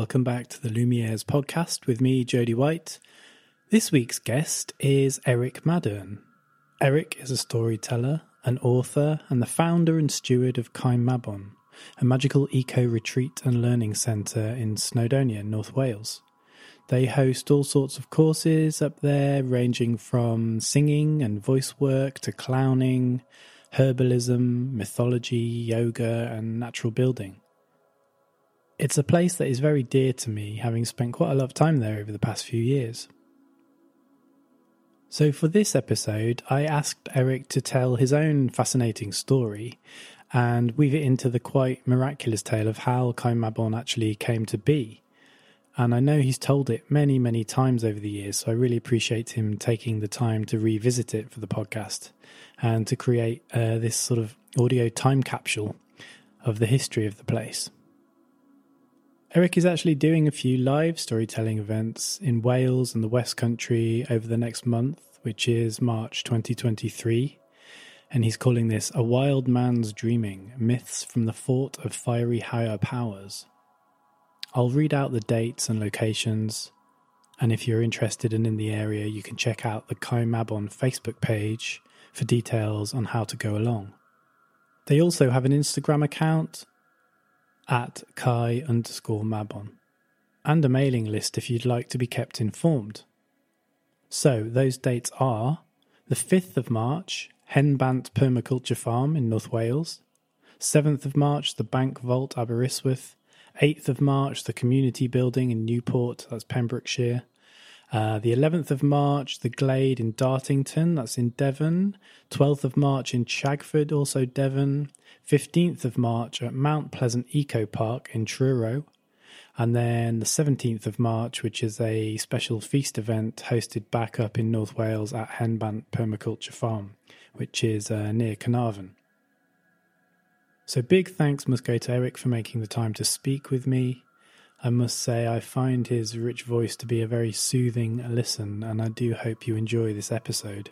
welcome back to the Lumieres podcast with me, Jody White. This week's guest is Eric Maddern. Eric is a storyteller, an author, and the founder and steward of Caem Mabon, a magical eco-retreat and learning centre in Snowdonia, North Wales. They host all sorts of courses up there, ranging from singing and voice work to clowning, herbalism, mythology, yoga, and natural building. It's a place that is very dear to me, having spent quite a lot of time there over the past few years. So for this episode, I asked Eric to tell his own fascinating story and weave it into the quite miraculous tale of how Caem Mabon actually came to be. And I know he's told it many, many times over the years, so I really appreciate him taking the time to revisit it for the podcast and to create this sort of audio time capsule of the history of the place. Eric is actually doing a few live storytelling events in Wales and the West Country over the next month, which is March 2023, and he's calling this A Wild Man's Dreaming, Myths from the Fort of Fiery Higher Powers. I'll read out the dates and locations, and if you're interested and in the area, you can check out the Caem Mabon Facebook page for details on how to go along. They also have an Instagram account at Kai_Mabon, and a mailing list if you'd like to be kept informed. So those dates are the 5th of March, Henbant Permaculture Farm in North Wales, 7th of March, the Bank Vault Aberystwyth, 8th of March, the Community Building in Newport, that's Pembrokeshire, the 11th of March, the Glade in Dartington, that's in Devon, 12th of March in Chagford, also Devon, 15th of March at Mount Pleasant Eco Park in Truro, and then the 17th of March, which is a special feast event hosted back up in North Wales at Henbant Permaculture Farm, which is near Carnarvon. So big thanks must go to Eric for making the time to speak with me. I must say I find his rich voice to be a very soothing listen, and I do hope you enjoy this episode.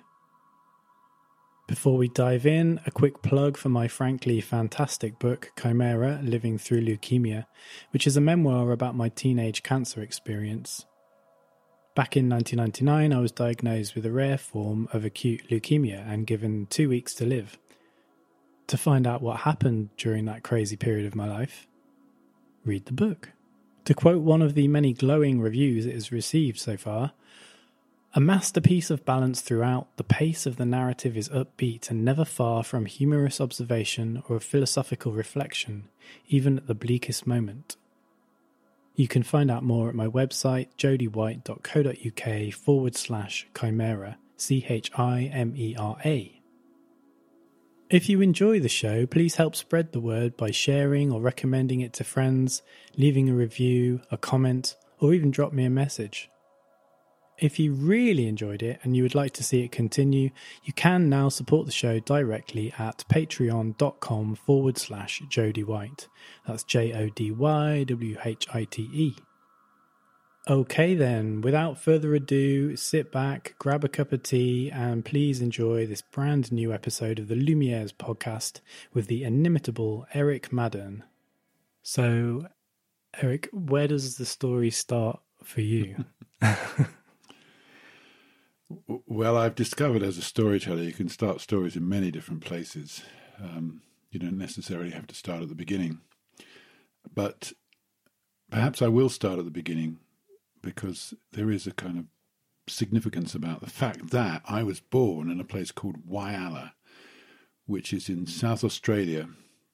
Before we dive in, a quick plug for my frankly fantastic book, Chimera, Living Through Leukemia, which is a memoir about my teenage cancer experience. Back in 1999, I was diagnosed with a rare form of acute leukemia and given 2 weeks to live. To find out what happened during that crazy period of my life, read the book. To quote one of the many glowing reviews it has received so far, a masterpiece of balance throughout, the pace of the narrative is upbeat and never far from humorous observation or philosophical reflection, even at the bleakest moment. You can find out more at my website, jodywhite.co.uk/chimera, CHIMERA. If you enjoy the show, please help spread the word by sharing or recommending it to friends, leaving a review, a comment, or even drop me a message. If you really enjoyed it and you would like to see it continue, you can now support the show directly at patreon.com/Jody White. That's JODYWHITE. Okay then, without further ado, sit back, grab a cup of tea, and please enjoy this brand new episode of the Lumieres podcast with the inimitable Eric Maddern. So, Eric, where does the story start for you? Well, I've discovered as a storyteller, you can start stories in many different places. You don't necessarily have to start at the beginning. But perhaps I will start at the beginning, because there is a kind of significance about the fact that I was born in a place called Whyalla, which is in South Australia.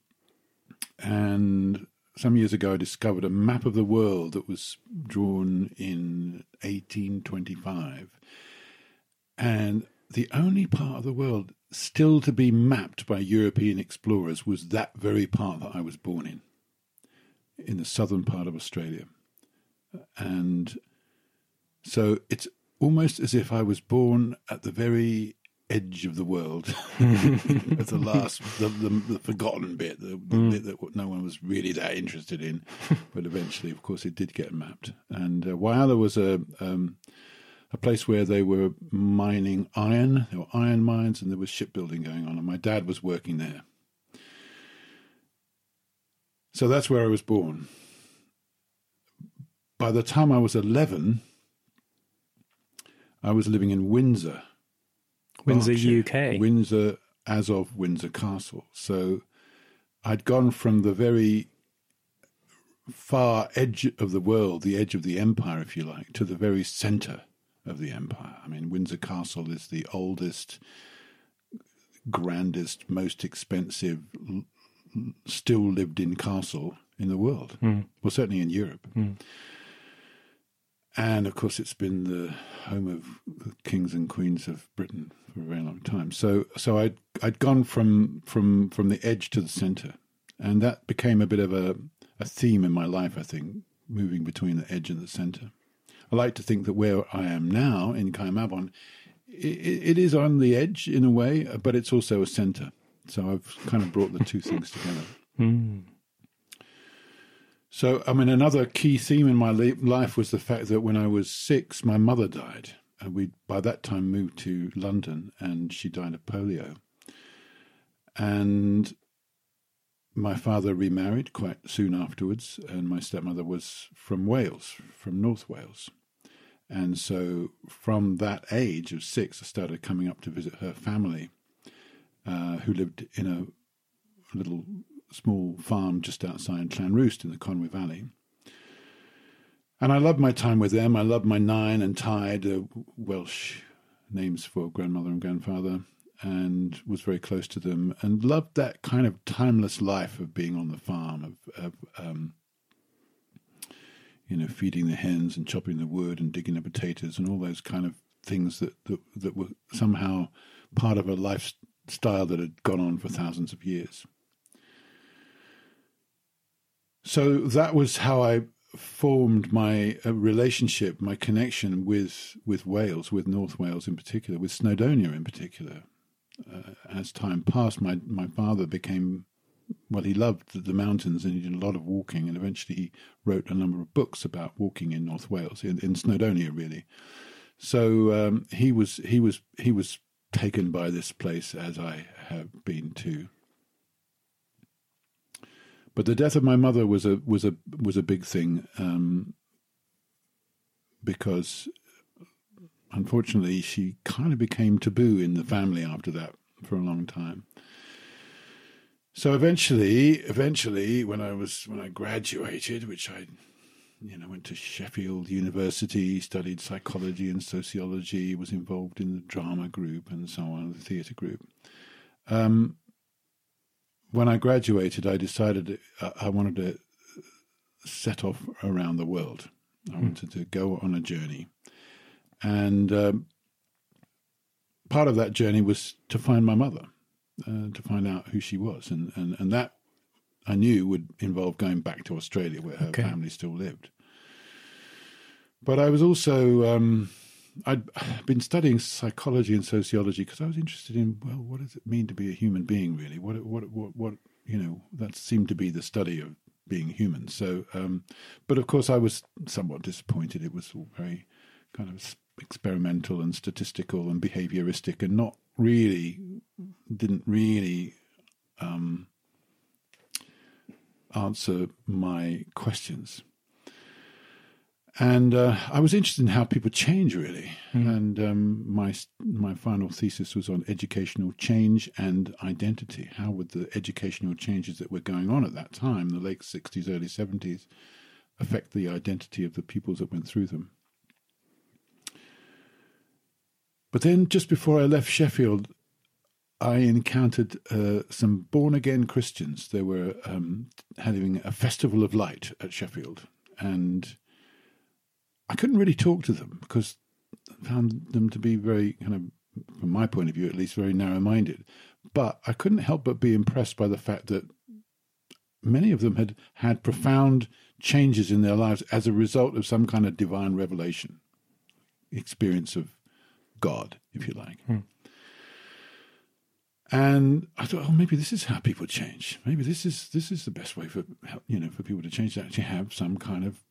And some years ago I discovered a map of the world that was drawn in 1825. And the only part of the world still to be mapped by European explorers was that very part that I was born in the southern part of Australia. And so it's almost as if I was born at the very edge of the world, at the last, the forgotten bit, the bit that no one was really that interested in. But eventually, of course, it did get mapped. And Whyalla was a place where they were mining iron. There were iron mines and there was shipbuilding going on. And my dad was working there. So that's where I was born. by the time I was 11, I was living in Windsor. Windsor, Berkshire. UK. Windsor, as of Windsor Castle. So I'd gone from the very far edge of the world, the edge of the empire, if you like, to the very centre of the empire. I mean, Windsor Castle is the oldest, grandest, most expensive, still lived in castle in the world. Well, certainly in Europe. And of course, it's been the home of the kings and queens of Britain for a very long time. So I'd gone from the edge to the centre, and that became a bit of a theme in my life, I think, moving between the edge and the centre. I like to think that where I am now in Caer Mabon, it is on the edge in a way, but it's also a centre. So I've kind of brought the two things together. So, I mean, another key theme in my life was the fact that when I was 6, my mother died. And we, by that time, moved to London, and she died of polio. And my father remarried quite soon afterwards, and my stepmother was from Wales, from North Wales. And so from that age of 6, I started coming up to visit her family, who lived in a little small farm just outside Llanrwst in the Conwy Valley. And I loved my time with them. I loved my Nain and Taid, Welsh names for grandmother and grandfather, and was very close to them, and loved that kind of timeless life of being on the farm, of feeding the hens and chopping the wood and digging the potatoes and all those kind of things that were somehow part of a lifestyle that had gone on for thousands of years. So that was how I formed my relationship, my connection with Wales, with North Wales in particular, with Snowdonia in particular. As time passed, my father became, well, he loved the mountains and he did a lot of walking, and eventually he wrote a number of books about walking in North Wales, in Snowdonia really. So he was taken by this place, as I have been too. But the death of my mother was a big thing, because unfortunately she kind of became taboo in the family after that for a long time. So eventually, when I graduated, which I went to Sheffield University, studied psychology and sociology, was involved in the drama group and so on, the theatre group. When I graduated, I decided I wanted to set off around the world. I wanted to go on a journey. And part of that journey was to find my mother, to find out who she was. And that, I knew, would involve going back to Australia, where her family still lived. But I was also... I'd been studying psychology and sociology because I was interested in, well, what does it mean to be a human being, really? What that seemed to be the study of being human. So, but of course I was somewhat disappointed. It was all very kind of experimental and statistical and behavioristic, and didn't really answer my questions. And I was interested in how people change, really. And my final thesis was on educational change and identity. How would the educational changes that were going on at that time, the late 60s, early 70s, affect the identity of the peoples that went through them? But then just before I left Sheffield, I encountered some born-again Christians. They were having a festival of light at Sheffield, and I couldn't really talk to them because I found them to be very, kind of, from my point of view at least, very narrow-minded. But I couldn't help but be impressed by the fact that many of them had had profound changes in their lives as a result of some kind of divine revelation, experience of God, if you like. And I thought, oh, maybe this is how people change. Maybe this is the best way for people to change, to actually have some kind of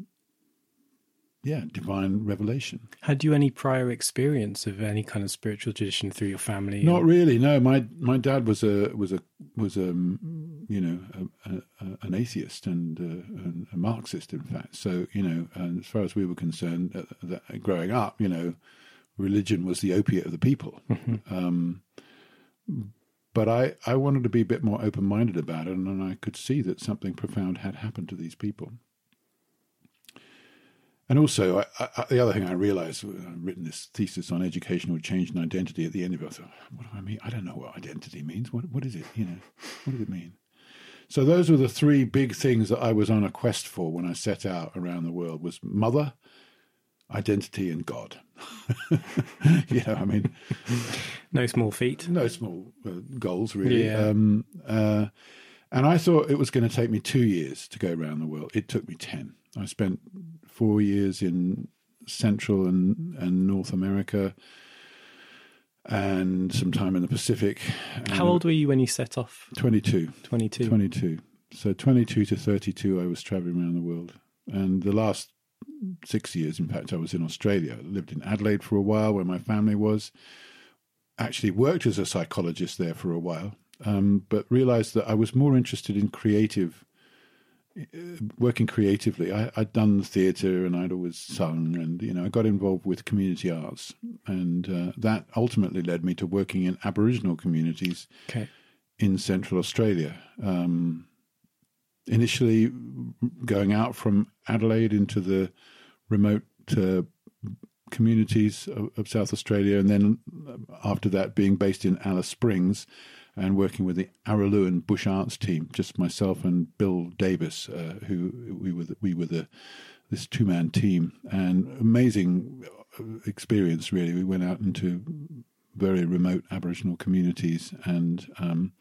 divine revelation. Had you any prior experience of any kind of spiritual tradition through your family? Not really. No, my dad was an atheist and a Marxist, in fact. So, and as far as we were concerned, growing up, religion was the opiate of the people. But I wanted to be a bit more open-minded about it, and I could see that something profound had happened to these people. And also, the other thing I realized, I've written this thesis on educational change and identity. At the end of it, I thought, what do I mean? I don't know what identity means. What is it? What does it mean? So those were the three big things that I was on a quest for when I set out around the world: was mother, identity, and God. No small feat. No small goals, really. Yeah. And I thought it was going to take me 2 years to go around the world. It took me 10. I spent 4 years in Central and North America and some time in the Pacific. How old were you when you set off? 22. 22. 22. So 22 to 32, I was traveling around the world. And the last 6 years, in fact, I was in Australia. I lived in Adelaide for a while, where my family was. Actually worked as a psychologist there for a while, but realized that I was more interested in working creatively. I'd done theatre and I'd always sung, and I got involved with community arts, and that ultimately led me to working in Aboriginal communities in Central Australia. Initially going out from Adelaide into the remote communities of South Australia, and then after that being based in Alice Springs and working with the Araluen Bush Arts team, just myself and Bill Davis, who we were this two-man team, and amazing experience, really. We went out into very remote Aboriginal communities, and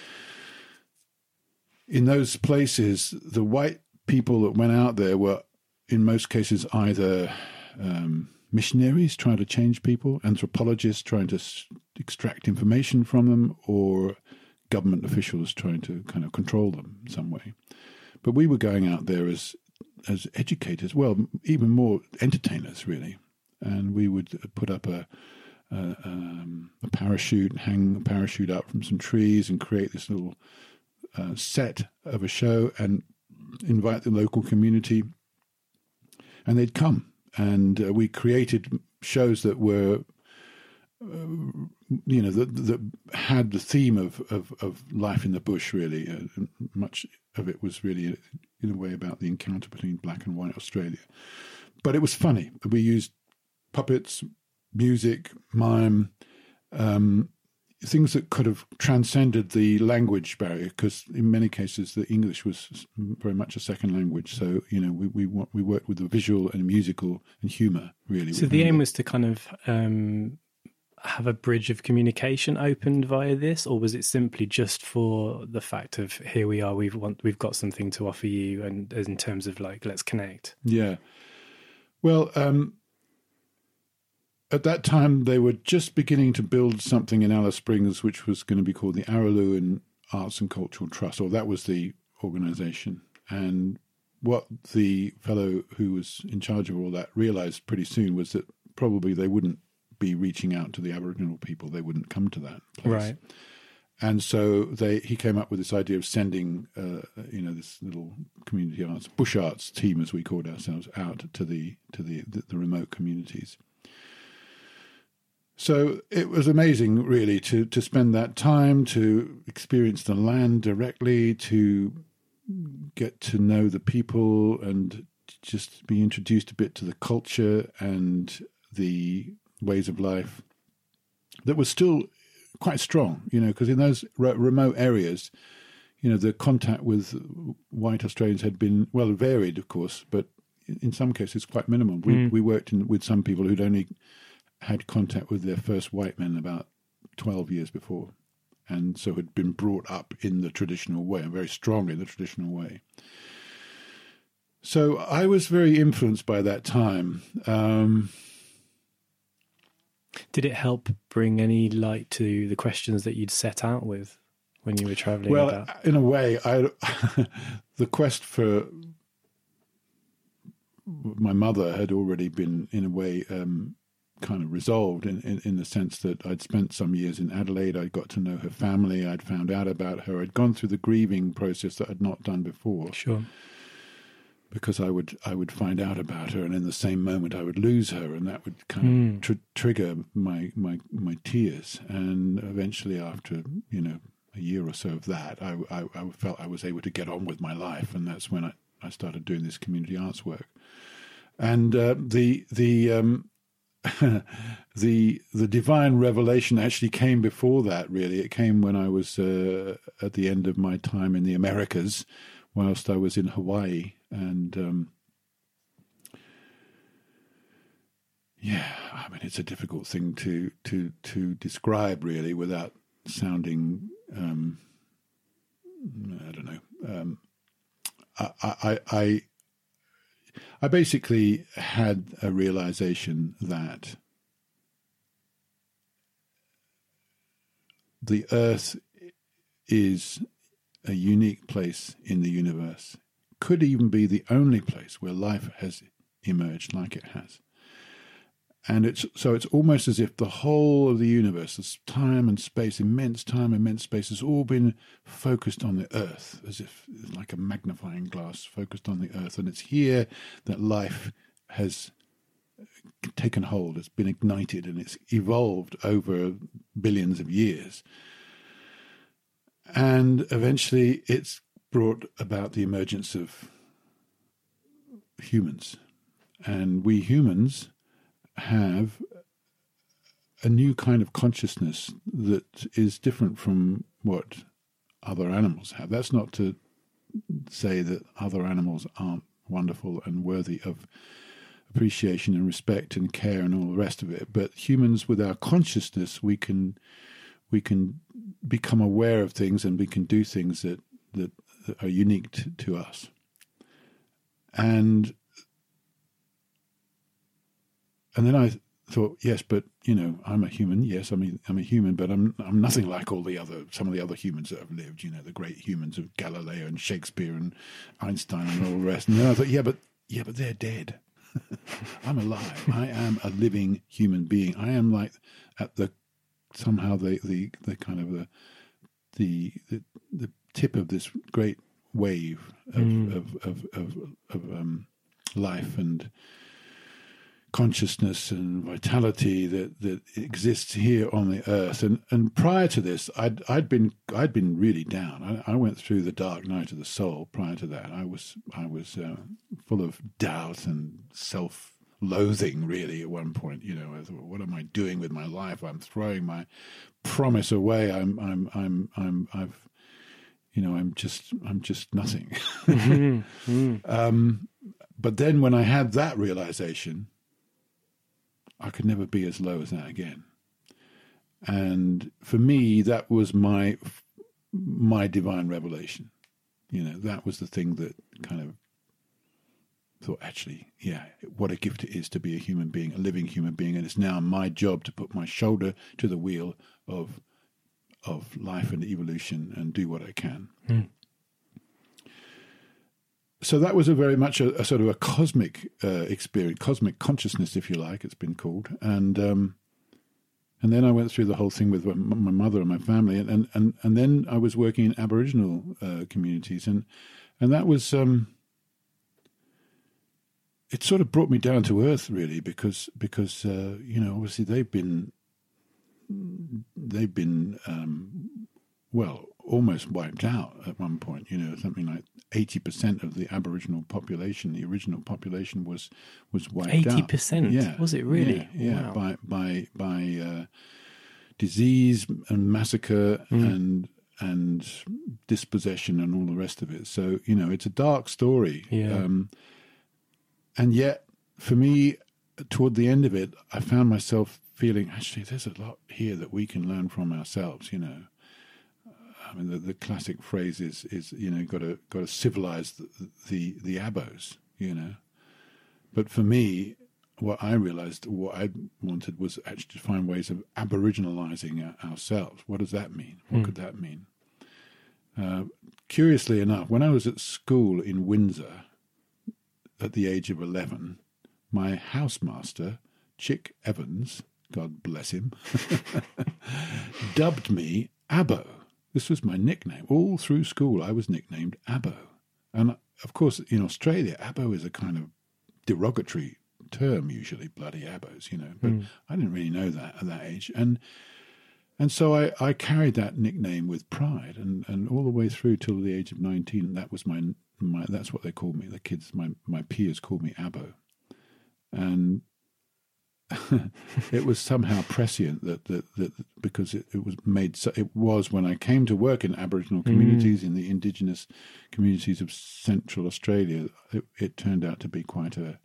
in those places, the white people that went out there were, in most cases, either missionaries trying to change people, anthropologists trying to extract information from them, or government officials trying to kind of control them in some way. But we were going out there as educators, well, even more entertainers, really. And we would put up a parachute, hang a parachute up from some trees, and create this little set of a show and invite the local community, and they'd come. And we created shows that were, that had the theme of life in the bush, really. Much of it was really, in a way, about the encounter between black and white Australia. But it was funny. We used puppets, music, mime, things that could have transcended the language barrier, because in many cases the English was very much a second language. So we worked with the visual and musical and humour, really. So the aim was to kind of have a bridge of communication opened via this, or was it simply just for the fact of, here we are, we've got something to offer you, and in terms of like, let's connect? Yeah. Well, at that time, they were just beginning to build something in Alice Springs, which was going to be called the Araluen Arts and Cultural Trust, or that was the organisation. And what the fellow who was in charge of all that realised pretty soon was that probably they wouldn't be reaching out to the Aboriginal people. They wouldn't come to that place. Right. And so he came up with this idea of sending, this little community arts, bush arts team, as we called ourselves, out to the remote communities. So it was amazing, really, to spend that time, to experience the land directly, to get to know the people, and just be introduced a bit to the culture and the ways of life that was still quite strong, because in those remote areas, the contact with white Australians had been, well, varied, of course, but in some cases quite minimal. We worked with some people who'd only had contact with their first white men about 12 years before, and so had been brought up in the traditional way, and very strongly in the traditional way. So I was very influenced by that time. Did it help bring any light to the questions that you'd set out with when you were travelling? Well, in a way, the quest for my mother had already been, in a way, kind of resolved in the sense that I'd spent some years in Adelaide. I got to know her family. I'd found out about her. I'd gone through the grieving process that I'd not done before. Sure. Because I would find out about her, and in the same moment I would lose her, and that would kind of trigger my tears. And eventually, after a year or so of that, I felt I was able to get on with my life, and that's when I started doing this community arts work. And the divine revelation actually came before that. Really, it came when I was at the end of my time in the Americas, whilst I was in Hawaii. And I mean, it's a difficult thing to describe, really, without sounding I don't know. I basically had a realization that the Earth is a unique place in the universe, could even be the only place where life has emerged like it has. And it's almost as if the whole of the universe, this time and space, immense time, immense space, has all been focused on the Earth, as if it's like a magnifying glass focused on the Earth. And it's here that life has taken hold, it's been ignited, and it's evolved over billions of years. And eventually it's brought about the emergence of humans. And we humans have a new kind of consciousness that is different from what other animals have. That's not to say that other animals aren't wonderful and worthy of appreciation and respect and care and all the rest of it. But humans, with our consciousness, we can become aware of things, and we can do things that are unique to us. And then I thought, yes, but I'm a human. Yes, I'm a human, but I'm nothing like some of the other humans that have lived. The great humans of Galileo and Shakespeare and Einstein and all the rest. And then I thought, yeah, but they're dead. I'm alive. I am a living human being. I am like at the somehow the kind of the tip of this great wave of life and consciousness and vitality that exists here on the earth. And prior to this, I'd been really down. I went through the dark night of the soul. Prior to that, I was full of doubt and self-loathing. Really, at one point, I thought, what am I doing with my life? I'm throwing my promise away. I'm just nothing. But then when I had that realization, I could never be as low as that again. And for me, that was my divine revelation. That was the thing that kind of thought, actually, yeah, what a gift it is to be a human being, a living human being. And it's now my job to put my shoulder to the wheel of life and evolution and do what I can. So that was a very much a sort of a cosmic experience, cosmic consciousness, if you like, it's been called. And then I went through the whole thing with my mother and my family, and then I was working in Aboriginal communities, and that was it sort of brought me down to earth, really, because obviously they've been almost wiped out at one point. Something like 80% of the Aboriginal population, the original population, was wiped 80%? out. 80%? Yeah, was it really? Yeah. Wow. By disease and massacre and dispossession and all the rest of it. So it's a dark story. Yeah. And yet, for me, toward the end of it, I found myself feeling, actually, there's a lot here that we can learn from ourselves. I mean, the classic phrase is got to civilize the abos. But for me, what I realized, what I wanted was actually to find ways of aboriginalizing ourselves. What does that mean? What could that mean? Curiously enough, when I was at school in Windsor, at the age of 11, my housemaster Chick Evans, God bless him, dubbed me Abbo. This was my nickname. All through school, I was nicknamed Abbo. And, of course, in Australia, Abbo is a kind of derogatory term, usually, bloody Abbos, But I didn't really know that at that age. And so I carried that nickname with pride. And all the way through till the age of 19, that was my that's what they called me. The kids, my peers called me Abbo. And it was somehow prescient that because it was when I came to work in Aboriginal communities, in the indigenous communities of Central Australia, it turned out to be quite a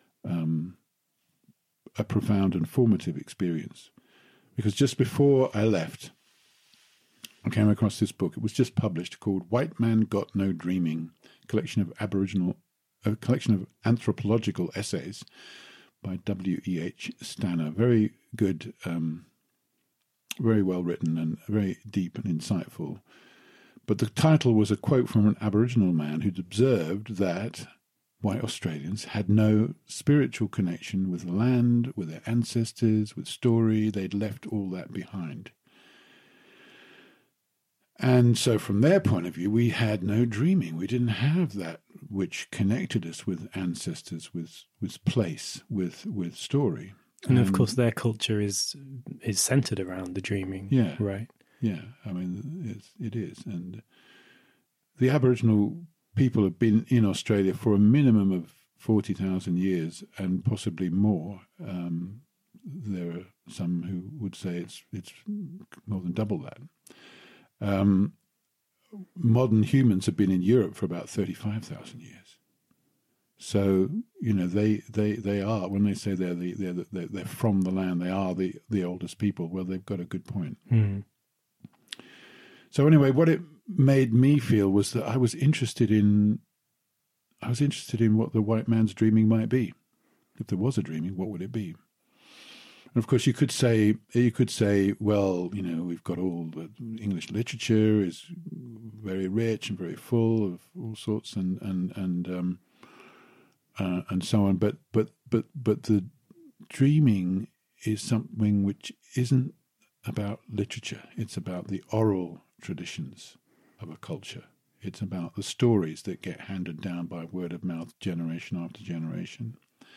profound and formative experience. Because just before I left, I came across this book. It was just published, called "White Man Got No Dreaming," a collection of anthropological essays by W.E.H. Stanner. Very good, very well written and very deep and insightful. But the title was a quote from an Aboriginal man who'd observed that white Australians had no spiritual connection with the land, with their ancestors, with story. They'd left all that behind. And so from their point of view, we had no dreaming. We didn't have that which connected us with ancestors, with place, with story. And of course, their culture is centered around the dreaming. Yeah. Right. Yeah. I mean, it is. And the Aboriginal people have been in Australia for a minimum of 40,000 years and possibly more. There are some who would say it's more than double that. Modern humans have been in Europe for about 35,000 years. So, they are, when they say they're from the land, they are the oldest people. Well, they've got a good point. Mm. So anyway, what it made me feel was that I was interested in what the white man's dreaming might be. If there was a dreaming, what would it be? And of course, you could say, well, we've got all the English literature is very rich and very full of all sorts and so on. But the dreaming is something which isn't about literature. It's about the oral traditions of a culture. It's about the stories that get handed down by word of mouth, generation after generation.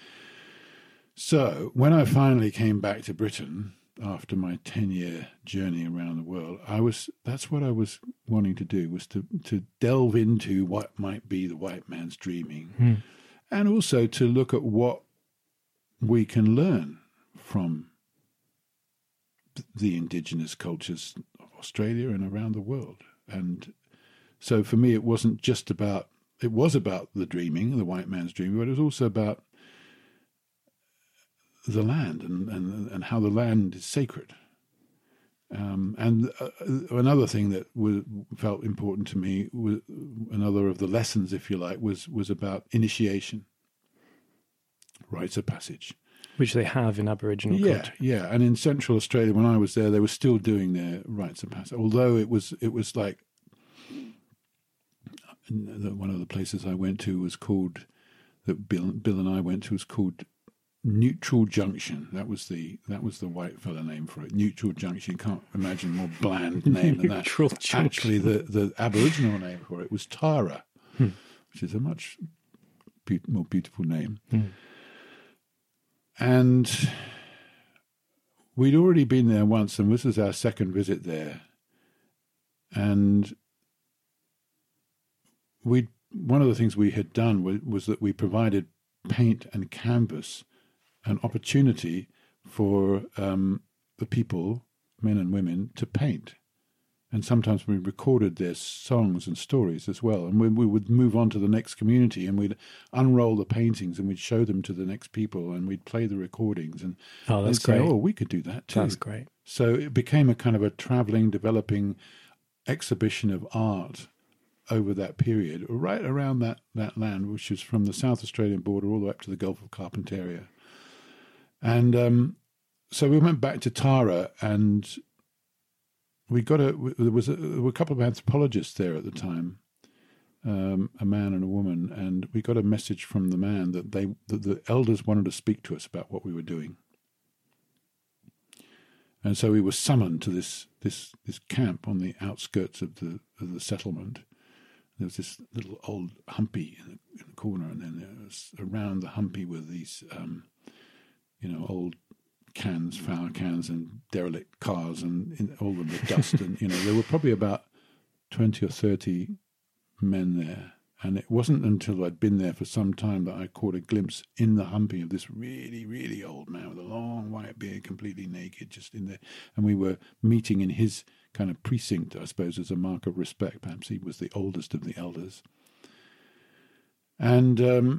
So when I finally came back to Britain after my 10-year journey around the world, that's what I was wanting to do, was to delve into what might be the white man's dreaming, and also to look at what we can learn from the indigenous cultures of Australia and around the world. And so for me, it was about the dreaming, the white man's dreaming, but it was also about the land and how the land is sacred. And another thing that felt important to me, was another of the lessons, if you like, was about initiation, rites of passage. Which they have in Aboriginal culture. Yeah. And in Central Australia, when I was there, they were still doing their rites of passage. Although it was like, one of the places I went to was called, that Bill and I went to, was called Neutral Junction. That was the white fella name for it. Neutral Junction. You can't imagine a more bland name than that. Neutral Junction. Actually, the Aboriginal name for it was Tara, which is a much more beautiful name. And we'd already been there once, and this was our second visit there. And one of the things we had done was that we provided paint and canvas, an opportunity for the people, men and women, to paint. And sometimes we recorded their songs and stories as well. And we would move on to the next community, and we'd unroll the paintings and we'd show them to the next people, and we'd play the recordings. And that's they'd say, great. oh, we could do that too. That's great. So it became a kind of a traveling, developing exhibition of art over that period, right around that land, which is from the South Australian border all the way up to the Gulf of Carpentaria. And so we went back to Tara, and there were a couple of anthropologists there at the time, a man and a woman, and we got a message from the man that the elders wanted to speak to us about what we were doing. And so we were summoned to this camp on the outskirts of the settlement. There was this little old humpy in the corner, and then there was around the humpy were these, old cans, flour cans, and derelict cars, and all of the dust. And there were probably about 20 or 30 men there. And it wasn't until I'd been there for some time that I caught a glimpse in the humpy of this really, really old man with a long white beard, completely naked, just in there. And we were meeting in his kind of precinct, I suppose, as a mark of respect. Perhaps he was the oldest of the elders. And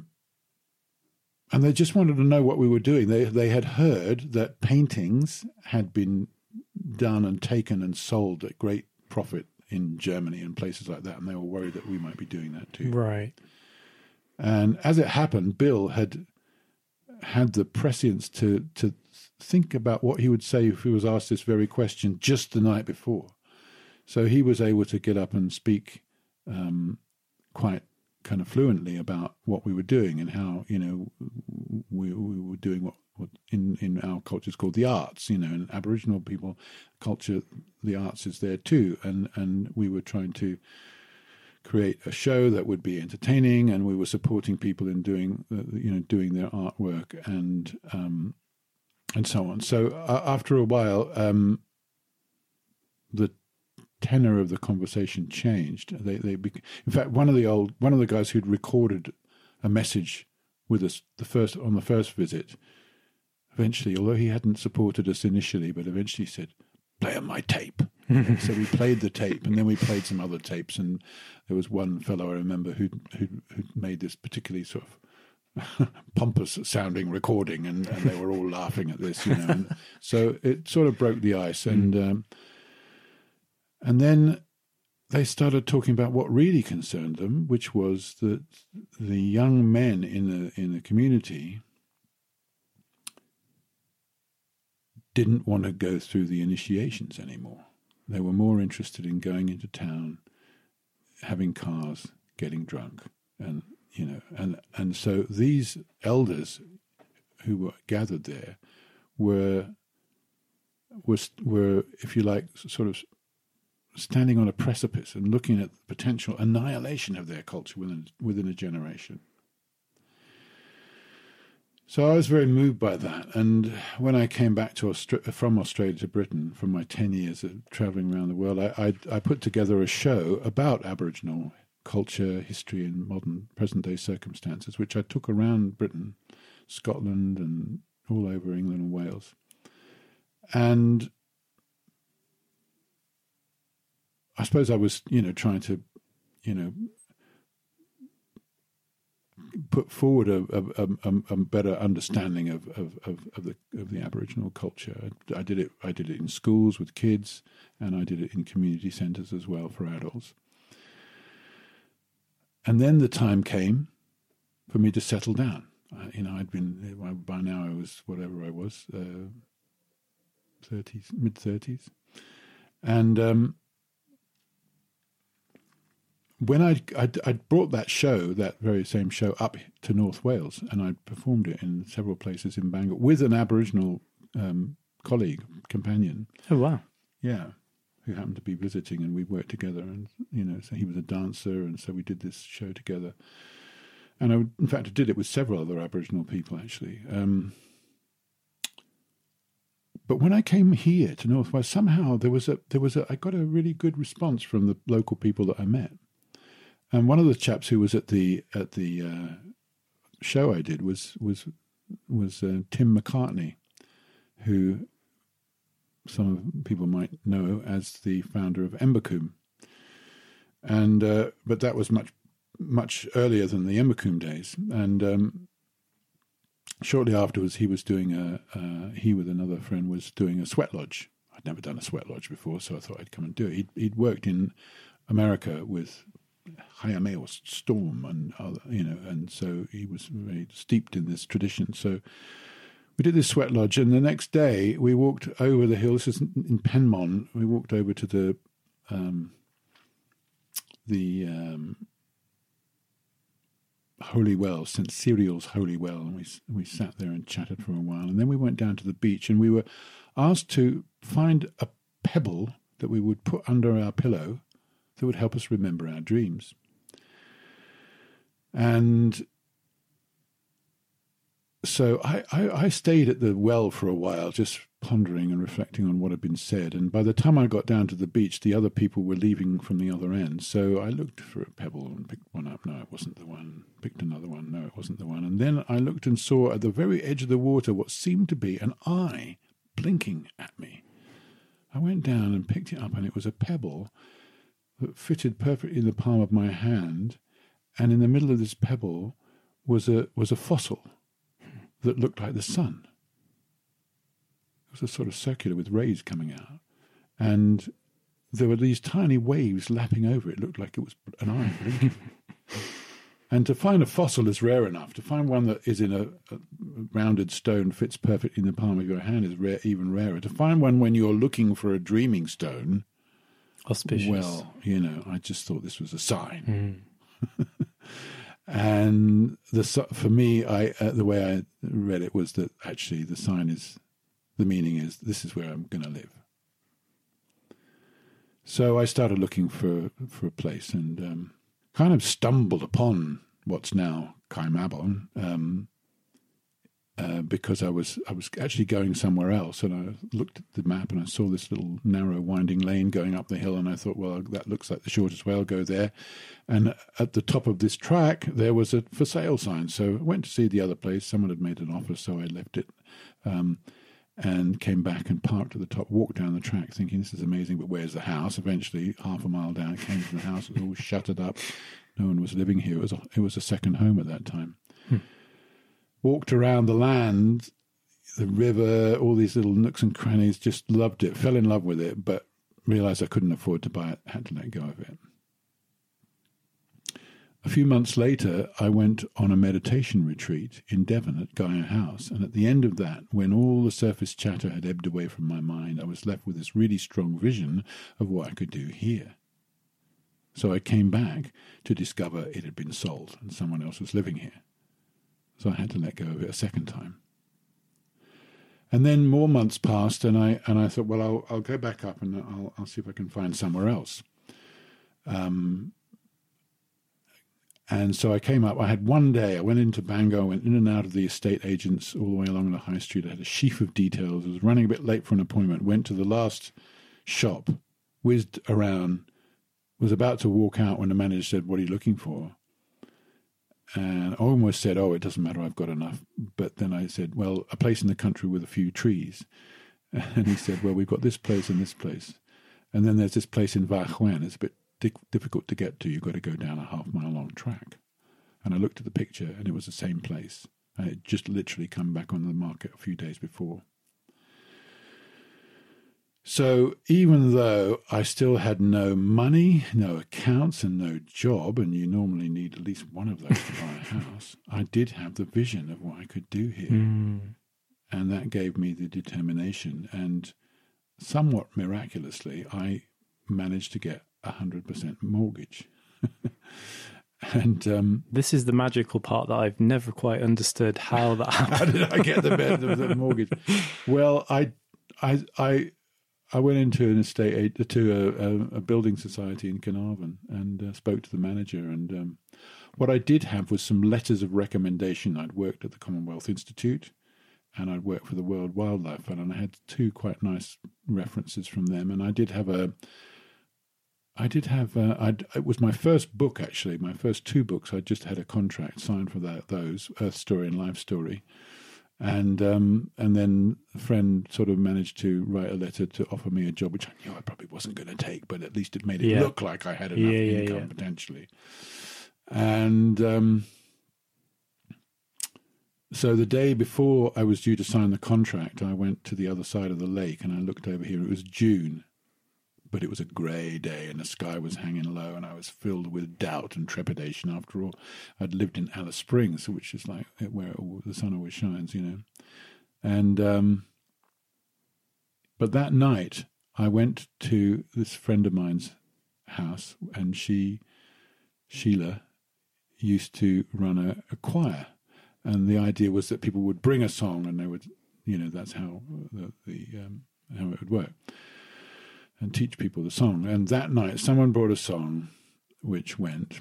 they just wanted to know what we were doing. They had heard that paintings had been done and taken and sold at great profit in Germany and places like that, and they were worried that we might be doing that too. Right. And as it happened, Bill had the prescience to think about what he would say if he was asked this very question just the night before. So he was able to get up and speak quite kind of fluently about what we were doing and how, we were doing what in our culture is called the arts, and Aboriginal people culture, the arts is there too. And we were trying to create a show that would be entertaining, and we were supporting people in doing their artwork and so on. So after a while, the tenor of the conversation changed. In fact, one of the guys who'd recorded a message with us on the first visit, eventually, although he hadn't supported us initially, but eventually said, "Play on my tape." So we played the tape, and then we played some other tapes. And there was one fellow I remember who made this particularly sort of pompous sounding recording, and they were all laughing at this, And so it sort of broke the ice, and then they started talking about what really concerned them, which was that the young men in the community didn't want to go through the initiations anymore. They were more interested in going into town, having cars, getting drunk, and so these elders who were gathered there were, if you like, sort of standing on a precipice and looking at the potential annihilation of their culture within a generation. So I was very moved by that. And when I came back from Australia to Britain from my 10 years of travelling around the world, I put together a show about Aboriginal culture, history, and modern present-day circumstances, which I took around Britain, Scotland, and all over England and Wales. And I suppose I was, trying to, put forward a better understanding of the Aboriginal culture. I did it in schools with kids, and I did it in community centres as well for adults. And then the time came for me to settle down. By now I was whatever I was, 30s, mid-30s, and when I'd brought that very same show, up to North Wales, and I'd performed it in several places in Bangor with an Aboriginal companion. Oh, wow. Yeah, who happened to be visiting, and we worked together, and, so he was a dancer, and so we did this show together. And in fact, I did it with several other Aboriginal people, actually. But when I came here to North Wales, somehow I got a really good response from the local people that I met. And one of the chaps who was at the show I did was Tim McCartney, who some people might know as the founder of Embercombe. And but that was much earlier than the Embercombe days. And shortly afterwards, he was doing he with another friend was doing a sweat lodge. I'd never done a sweat lodge before, so I thought I'd come and do it. He'd worked in America with Hayame or Storm, and and so he was very steeped in this tradition. So we did this sweat lodge, and the next day we walked over the hill. This is in Penmon. We walked over to the Holy Well, St. Cyril's Holy Well, and we sat there and chatted for a while, and then we went down to the beach, and we were asked to find a pebble that we would put under our pillow that would help us remember our dreams. And so I stayed at the well for a while, just pondering and reflecting on what had been said. And by the time I got down to the beach, the other people were leaving from the other end. So I looked for a pebble and picked one up. No, it wasn't the one. Picked another one. No, it wasn't the one. And then I looked and saw at the very edge of the water what seemed to be an eye blinking at me. I went down and picked it up, and it was a pebble that fitted perfectly in the palm of my hand. And in the middle of this pebble was a fossil that looked like the sun. It was a sort of circular with rays coming out. And there were these tiny waves lapping over it. It looked like it was an eye blinking. And to find a fossil is rare enough. To find one that is in a rounded stone, fits perfectly in the palm of your hand, is rare, even rarer. To find one when you're looking for a dreaming stone, auspicious. Well, I just thought this was a sign. And for me, the way I read it was that actually the meaning is, this is where I'm going to live. So I started looking for a place, and kind of stumbled upon what's now Kaimabon, because I was actually going somewhere else, and I looked at the map and I saw this little narrow winding lane going up the hill, and I thought, well, that looks like the shortest way, I'll go there. And at the top of this track there was a for sale sign, so I went to see the other place. Someone had made an offer, so I left it, and came back and parked at the top, walked down the track thinking, this is amazing, but where's the house? Eventually, half a mile down, came to the house. It was all shuttered up. No one was living here. It was a second home at that time. Walked around the land, the river, all these little nooks and crannies, just loved it, fell in love with it, but realised I couldn't afford to buy it, had to let go of it. A few months later, I went on a meditation retreat in Devon at Gaia House, and at the end of that, when all the surface chatter had ebbed away from my mind, I was left with this really strong vision of what I could do here. So I came back to discover it had been sold and someone else was living here. So I had to let go of it a second time. And then more months passed, and I thought, well, I'll go back up and I'll see if I can find somewhere else. And so I came up. I had one day. I went into Bangor, went in and out of the estate agents all the way along the high street. I had a sheaf of details. I was running a bit late for an appointment. Went to the last shop, whizzed around, was about to walk out when the manager said, "What are you looking for?" And I almost said, "Oh, it doesn't matter, I've got enough." But then I said, "Well, a place in the country with a few trees." And he said, "Well, we've got this place and this place. And then there's this place in Vahuen. It's a bit difficult to get to. You've got to go down a half-mile-long track." And I looked at the picture, and it was the same place. And it just literally come back on the market a few days before. So even though I still had no money, no accounts, and no job, and you normally need at least one of those to buy a house, I did have the vision of what I could do here. And that gave me the determination. And somewhat miraculously, I managed to get 100% mortgage. And this is the magical part that I've never quite understood how that happened. How did I get the mortgage? Well, I went into an a building society in Carnarvon and spoke to the manager. And what I did have was some letters of recommendation. I'd worked at the Commonwealth Institute, and I'd worked for the World Wildlife Fund, and I had two quite nice references from them. And it was my first book, actually, my first two books. I just had a contract signed for those, Earth Story and Life Story. And then a friend sort of managed to write a letter to offer me a job, which I knew I probably wasn't going to take, but at least it made it look like I had enough income potentially. And so the day before I was due to sign the contract, I went to the other side of the lake and I looked over here. It was June, but it was a grey day and the sky was hanging low, and I was filled with doubt and trepidation. After all, I'd lived in Alice Springs, which is like where the sun always shines, you know. And but that night I went to this friend of mine's house, and Sheila, used to run a choir. And the idea was that people would bring a song, and they would, that's how the how it would work, and teach people the song. And that night, someone brought a song which went,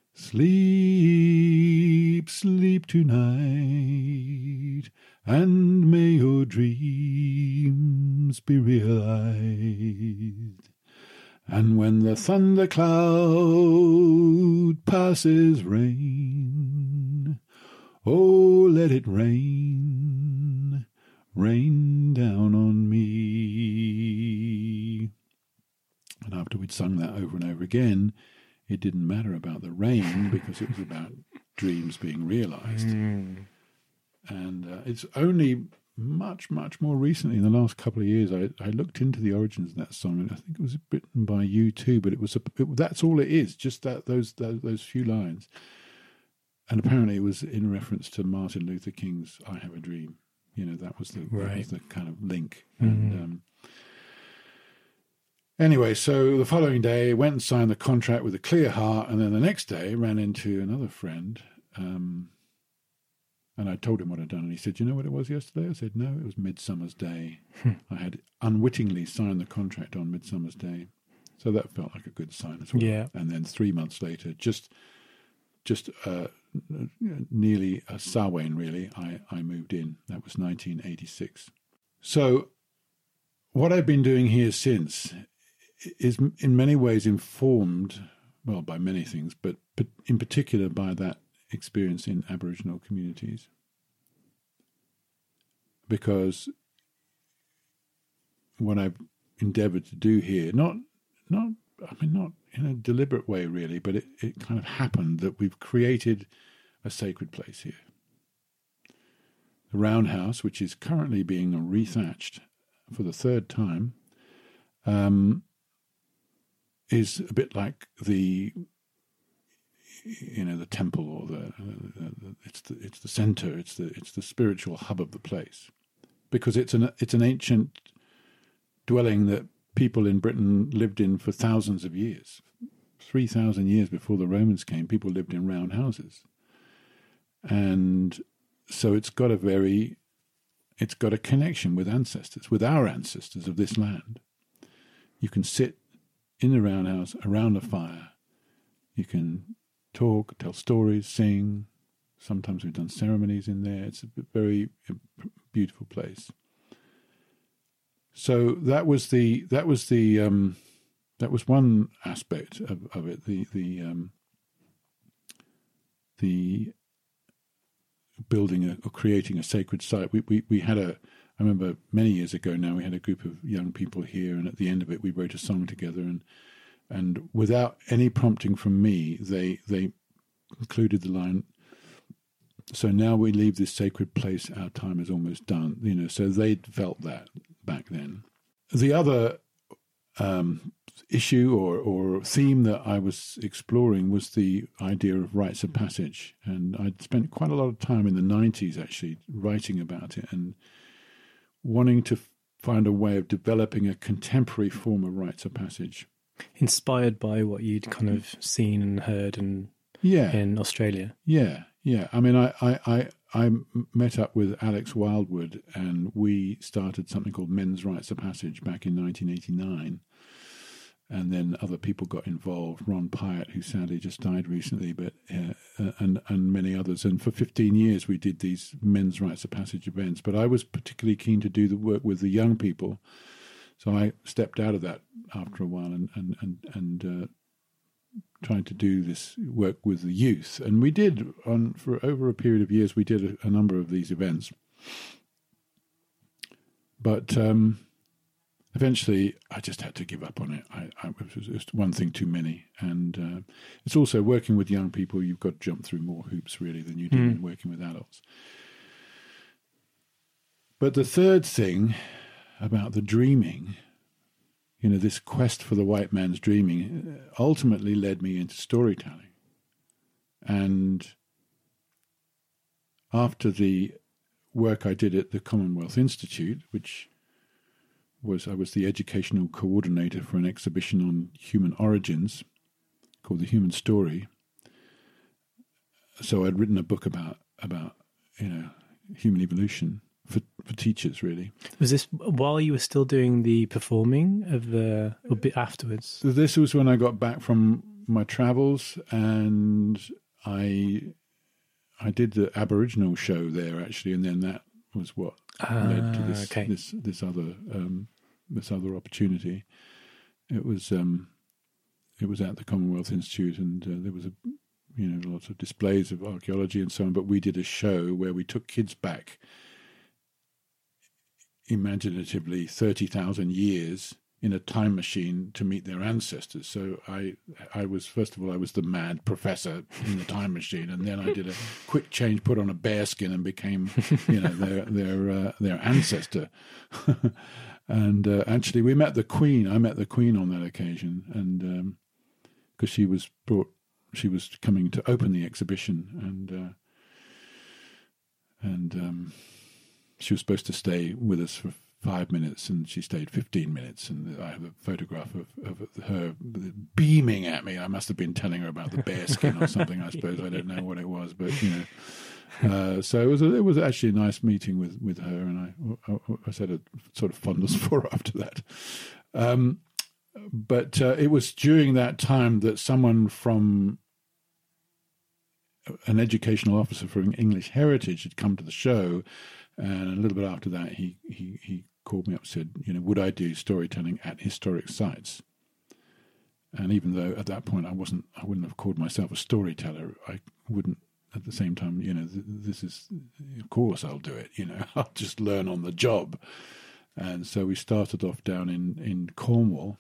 "Sleep, sleep tonight, and may your dreams be realized. And when the thundercloud passes rain, oh, let it rain, rain down on me." And after we'd sung that over and over again, it didn't matter about the rain because it was about dreams being realized. And it's only much, much more recently, in the last couple of years, I looked into the origins of that song, and I think it was written by U2, but that's all it is, just those few lines. And apparently it was in reference to Martin Luther King's "I Have a Dream." That was the kind of link. And anyway, so the following day, went and signed the contract with a clear heart, and then the next day ran into another friend, and I told him what I'd done, and he said, "You know what it was yesterday?" I said, "No, it was Midsummer's Day." I had unwittingly signed the contract on Midsummer's Day, so that felt like a good sign as well. Yeah. And then 3 months later, just nearly a Samhain, really, I moved in. That was 1986. So what I've been doing here since is in many ways informed, well, by many things, but in particular by that experience in Aboriginal communities. Because what I've endeavoured to do here, not in a deliberate way really, but it kind of happened that we've created a sacred place here. The roundhouse, which is currently being rethatched for the third time, is a bit like the temple, or it's the center, it's the spiritual hub of the place, because it's an ancient dwelling that people in Britain lived in for thousands of years. 3,000 years before the Romans came, people lived in round houses, and so it's got a connection with ancestors, with our ancestors of this land. You can sit in the roundhouse around a fire. You can talk, tell stories, sing. Sometimes we've done ceremonies in there. It's a very beautiful place. So that was one aspect of it. The building or creating a sacred site. We had I remember many years ago now, we had a group of young people here, and at the end of it we wrote a song together, and without any prompting from me, they included the line, "So now we leave this sacred place, our time is almost done." So they'd felt that back then. The other issue or theme that I was exploring was the idea of rites of passage, and I'd spent quite a lot of time in the 90s actually writing about it and wanting to find a way of developing a contemporary form of rites of passage. Inspired by what you'd kind of seen and heard in Australia. Yeah. I mean, I met up with Alex Wildwood, and we started something called Men's Rites of Passage back in 1989. And then other people got involved. Ron Pyatt, who sadly just died recently, but and many others. And for 15 years, we did these Men's Rites of Passage events. But I was particularly keen to do the work with the young people, so I stepped out of that after a while and tried to do this work with the youth. And we did for over a period of years. We did a number of these events, but. Eventually, I just had to give up on it. It was just one thing too many. And it's also working with young people, you've got to jump through more hoops, really, than you do in working with adults. But the third thing about the dreaming, this quest for the white man's dreaming, ultimately led me into storytelling. And after the work I did at the Commonwealth Institute, I was the educational coordinator for an exhibition on human origins called The Human Story. So I'd written a book about human evolution for teachers, really. Was this while you were still doing the performing of the, or a bit afterwards? So this was when I got back from my travels, and I did the Aboriginal show there actually, and then that was what led to this other opportunity. It was at the Commonwealth Institute, and there was lots of displays of archaeology and so on. But we did a show where we took kids back, imaginatively 30,000 years in a time machine to meet their ancestors. So I was, first of all, I was the mad professor in the time machine, and then I did a quick change, put on a bear skin, and became, their ancestor. And actually, we met the Queen. I met the Queen on that occasion, and because she was coming to open the exhibition, and she was supposed to stay with us for 5 minutes, and she stayed 15 minutes. And I have a photograph of her beaming at me. I must have been telling her about the bearskin or something, I suppose. I don't know what it was, but so it was actually a nice meeting with her, and I said a sort of fondness for her after that. But it was during that time that someone from an educational officer from English Heritage had come to the show, and a little bit after that, he called me up and said, would I do storytelling at historic sites? And even though at that point I wouldn't have called myself a storyteller, I wouldn't. At the same time, this is, of course, I'll do it. I'll just learn on the job. And so we started off down in Cornwall,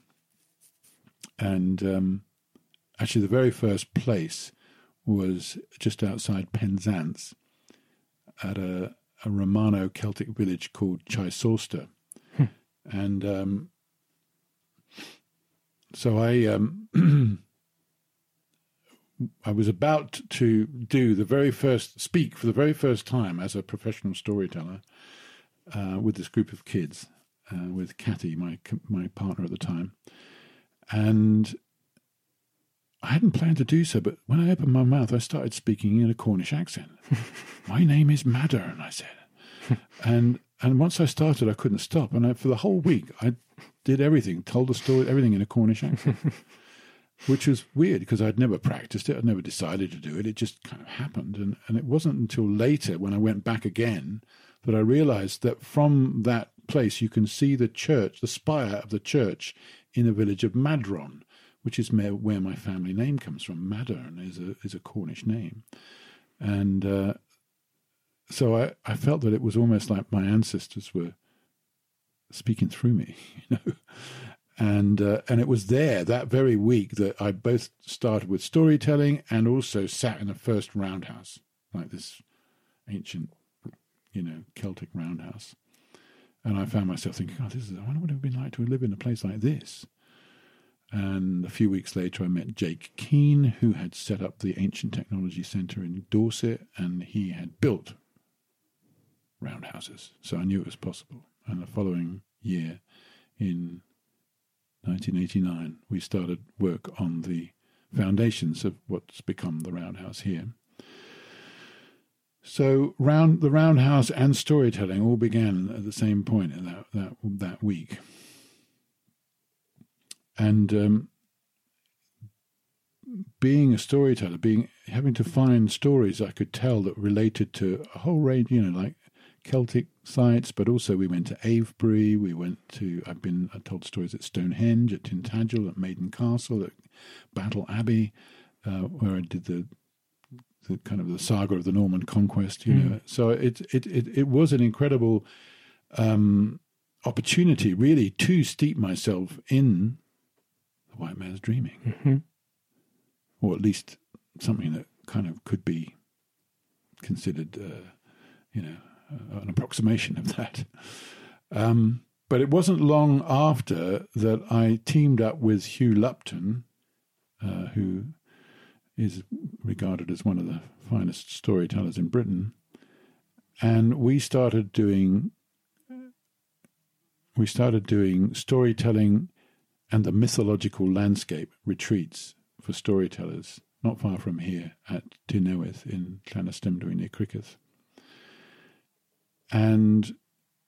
and actually the very first place was just outside Penzance at a Romano-Celtic village called Chisorster. And so I was about to speak for the very first time as a professional storyteller with this group of kids, with Kathy, my partner at the time. And I hadn't planned to do so, but when I opened my mouth, I started speaking in a Cornish accent. My name is Maddern, I said. And once I started, I couldn't stop. And for the whole week, I did everything, told the story, everything in a Cornish accent, which was weird because I'd never practiced it. I'd never decided to do it. It just kind of happened. And it wasn't until later when I went back again that I realized that from that place, you can see the church, the spire of the church in the village of Madron, which is where my family name comes from. Maddern is a Cornish name. And so I felt that it was almost like my ancestors were speaking through me, And it was there that very week that I both started with storytelling and also sat in the first roundhouse, like this ancient, Celtic roundhouse. And I found myself thinking, I wonder what it would be like to live in a place like this. And a few weeks later, I met Jake Keane, who had set up the Ancient Technology Centre in Dorset, and he had built roundhouses. So I knew it was possible. And the following year, in 1989, we started work on the foundations of what's become the Roundhouse here. So the Roundhouse and storytelling all began at the same point in that week. And being a storyteller, having to find stories I could tell that related to a whole range, like Celtic sites, but also we went to Avebury, I told stories at Stonehenge, at Tintagel, at Maiden Castle, at Battle Abbey, where I did the kind of the saga of the Norman conquest, So it was an incredible opportunity, really, to steep myself in the white man's dreaming, or at least something that kind of could be considered, an approximation of that. But it wasn't long after that I teamed up with Hugh Lupton, who is regarded as one of the finest storytellers in Britain, and we started doing storytelling and the mythological landscape retreats for storytellers not far from here at Tynnewydd in Llanystumdwy near Crickeith. And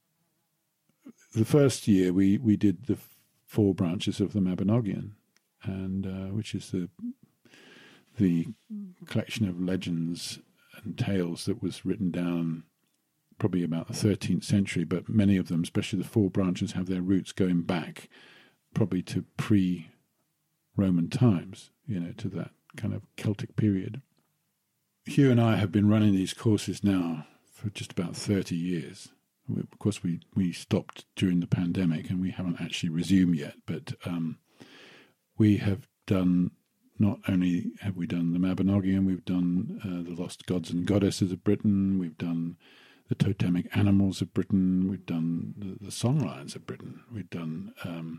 the first year we did the 4 branches of the Mabinogion, and which is the collection of legends and tales that was written down probably about the 13th century, but many of them, especially the 4 branches, have their roots going back probably to pre-Roman times, to that kind of Celtic period. Hugh and I have been running these courses now for just about 30 years. Of course, we stopped during the pandemic and we haven't actually resumed yet, but we have done, not only have we done the Mabinogion, we've done the Lost Gods and Goddesses of Britain, we've done the Totemic Animals of Britain, we've done the Songlines of Britain, we've done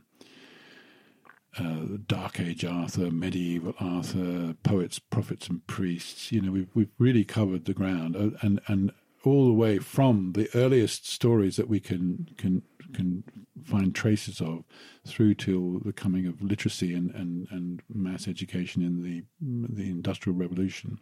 Dark Age Arthur, Medieval Arthur, Poets, Prophets and Priests. We've really covered the ground, and all the way from the earliest stories that we can find traces of through till the coming of literacy and mass education in the Industrial Revolution.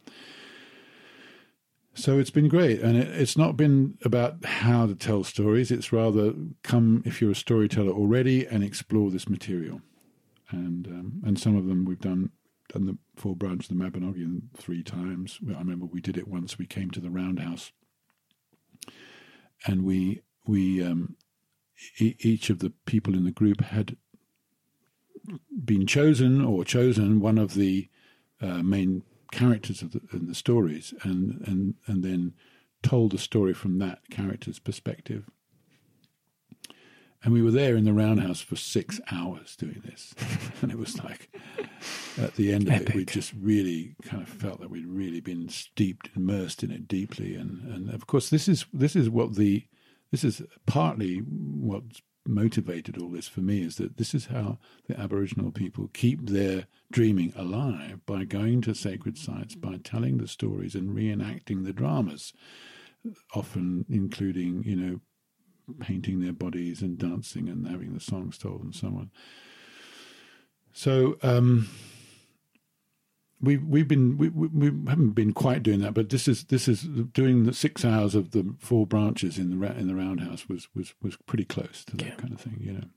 So it's been great, and it's not been about how to tell stories. It's rather come if you're a storyteller already and explore this material. And some of them we've done the 4 branches of the Mabinogion 3 times. I remember we did it once. We came to the Roundhouse, and we each of the people in the group had been chosen one of the main characters in the stories, and then told the story from that character's perspective. And we were there in the Roundhouse for 6 hours doing this. And it was like, at the end of Epic. it, we just really kind of felt that we'd really been immersed in it deeply. And of course, this is partly what's motivated all this for me, is that this is how the Aboriginal people keep their dreaming alive, by going to sacred sites, by telling the stories and reenacting the dramas, often including, painting their bodies and dancing and having the songs told and so on. So we haven't been quite doing that, but this is doing the 6 hours of the 4 branches in the Roundhouse was pretty close to that kind of thing,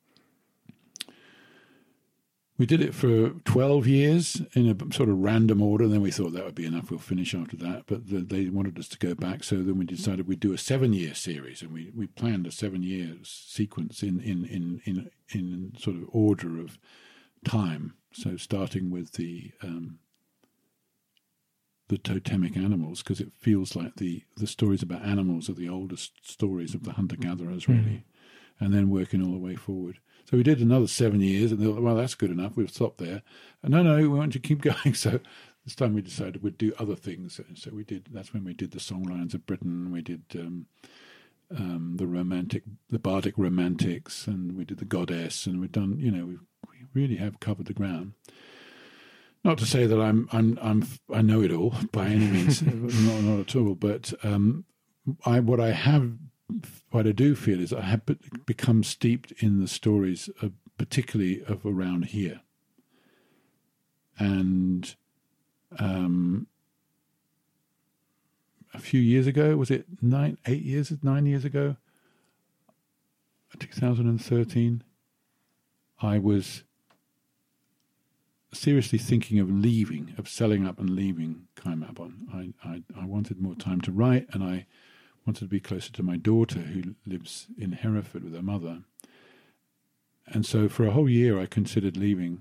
We did it for 12 years in a sort of random order, and then we thought that would be enough. We'll finish after that. But they wanted us to go back, so then we decided we'd do a 7-year series, and we planned a 7-year sequence in sort of order of time. So starting with the totemic animals, because it feels like the stories about animals are the oldest stories of the hunter-gatherers, really, and then working all the way forward. So we did another 7 years, and they thought, well, that's good enough. We'll stop there. And no, we want to keep going. So this time we decided we'd do other things. So we did. That's when we did the Songlines of Britain. We did the Bardic Romantics, and we did the Goddess, and we've done. We really have covered the ground. Not to say that I know it all by any means, not at all. But what I do feel is I have become steeped in the stories, particularly of around here. And a few years ago, was it 9 years ago, 2013, I was seriously thinking of selling up and leaving Kaimabon. I wanted more time to write, and I wanted to be closer to my daughter, who lives in Hereford with her mother. And so for a whole year I considered leaving.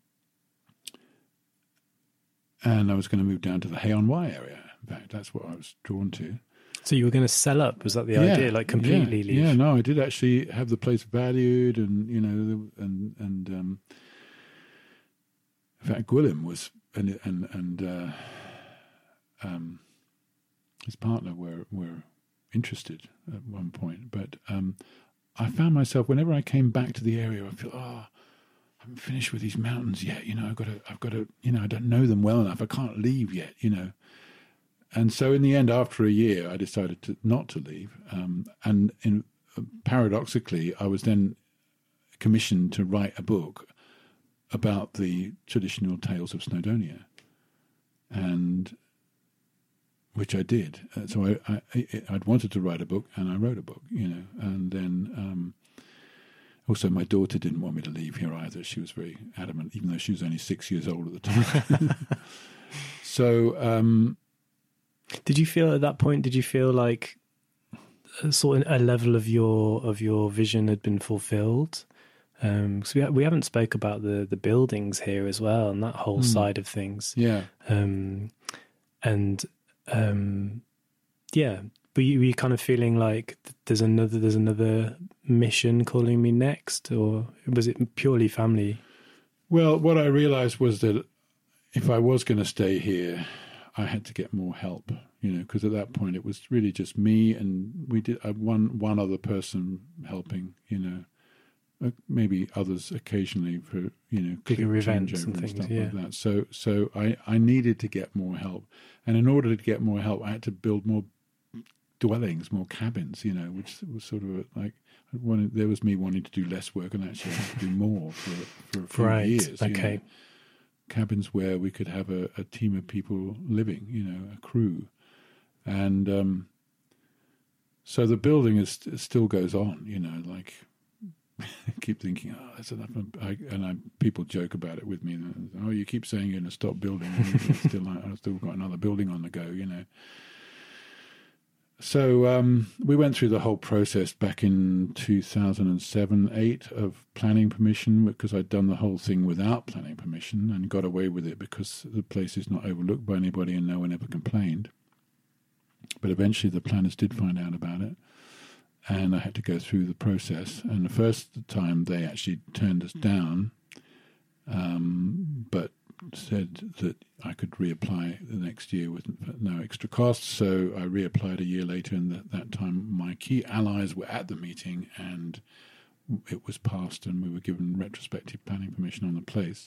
And I was going to move down to the Hay-on-Wye area. In fact, that's what I was drawn to. So you were going to sell up? Was that the idea? Like completely leave? Yeah, no, I did actually have the place valued, and in fact, Gwilym was and his partner were interested at one point, but I found myself, whenever I came back to the area, I feel, I haven't finished with these mountains yet. I've got to, I don't know them well enough. I can't leave yet. And so in the end, after a year, I decided not to leave. And paradoxically, I was then commissioned to write a book about the traditional tales of Snowdonia, and which I did. So I'd wanted to write a book, and I wrote a book, and then Also, my daughter didn't want me to leave here either. She was very adamant, even though she was only 6 years old at the time. So, did you feel at that point? Did you feel like sort of a level of your vision had been fulfilled? Because we haven't spoke about the buildings here as well, and that whole side of things. Yeah. Yeah. Were you kind of feeling like there's another mission calling me next, or was it purely family? Well, what I realized was that if I was going to stay here, I had to get more help, because at that point it was really just me, and we did one other person helping, maybe others occasionally for, bigger events and things, stuff yeah. like that. So I needed to get more help, and in order to get more help, I had to build more dwellings, more cabins, which was sort of like there was me wanting to do less work and actually have to do more for a few years. Okay. Cabins where we could have a team of people living, a crew, and so the building it still goes on. Like I keep thinking, that's enough. People joke about it with me. You keep saying you're going to stop building, and I've still got another building on the go. So we went through the whole process back in 2007-8 of planning permission, because I'd done the whole thing without planning permission and got away with it because the place is not overlooked by anybody and no one ever complained. But eventually the planners did find out about it, and I had to go through the process. And the first time they actually turned us down, but said that I could reapply the next year with no extra costs. So I reapplied a year later, and at that time my key allies were at the meeting, and it was passed, and we were given retrospective planning permission on the place.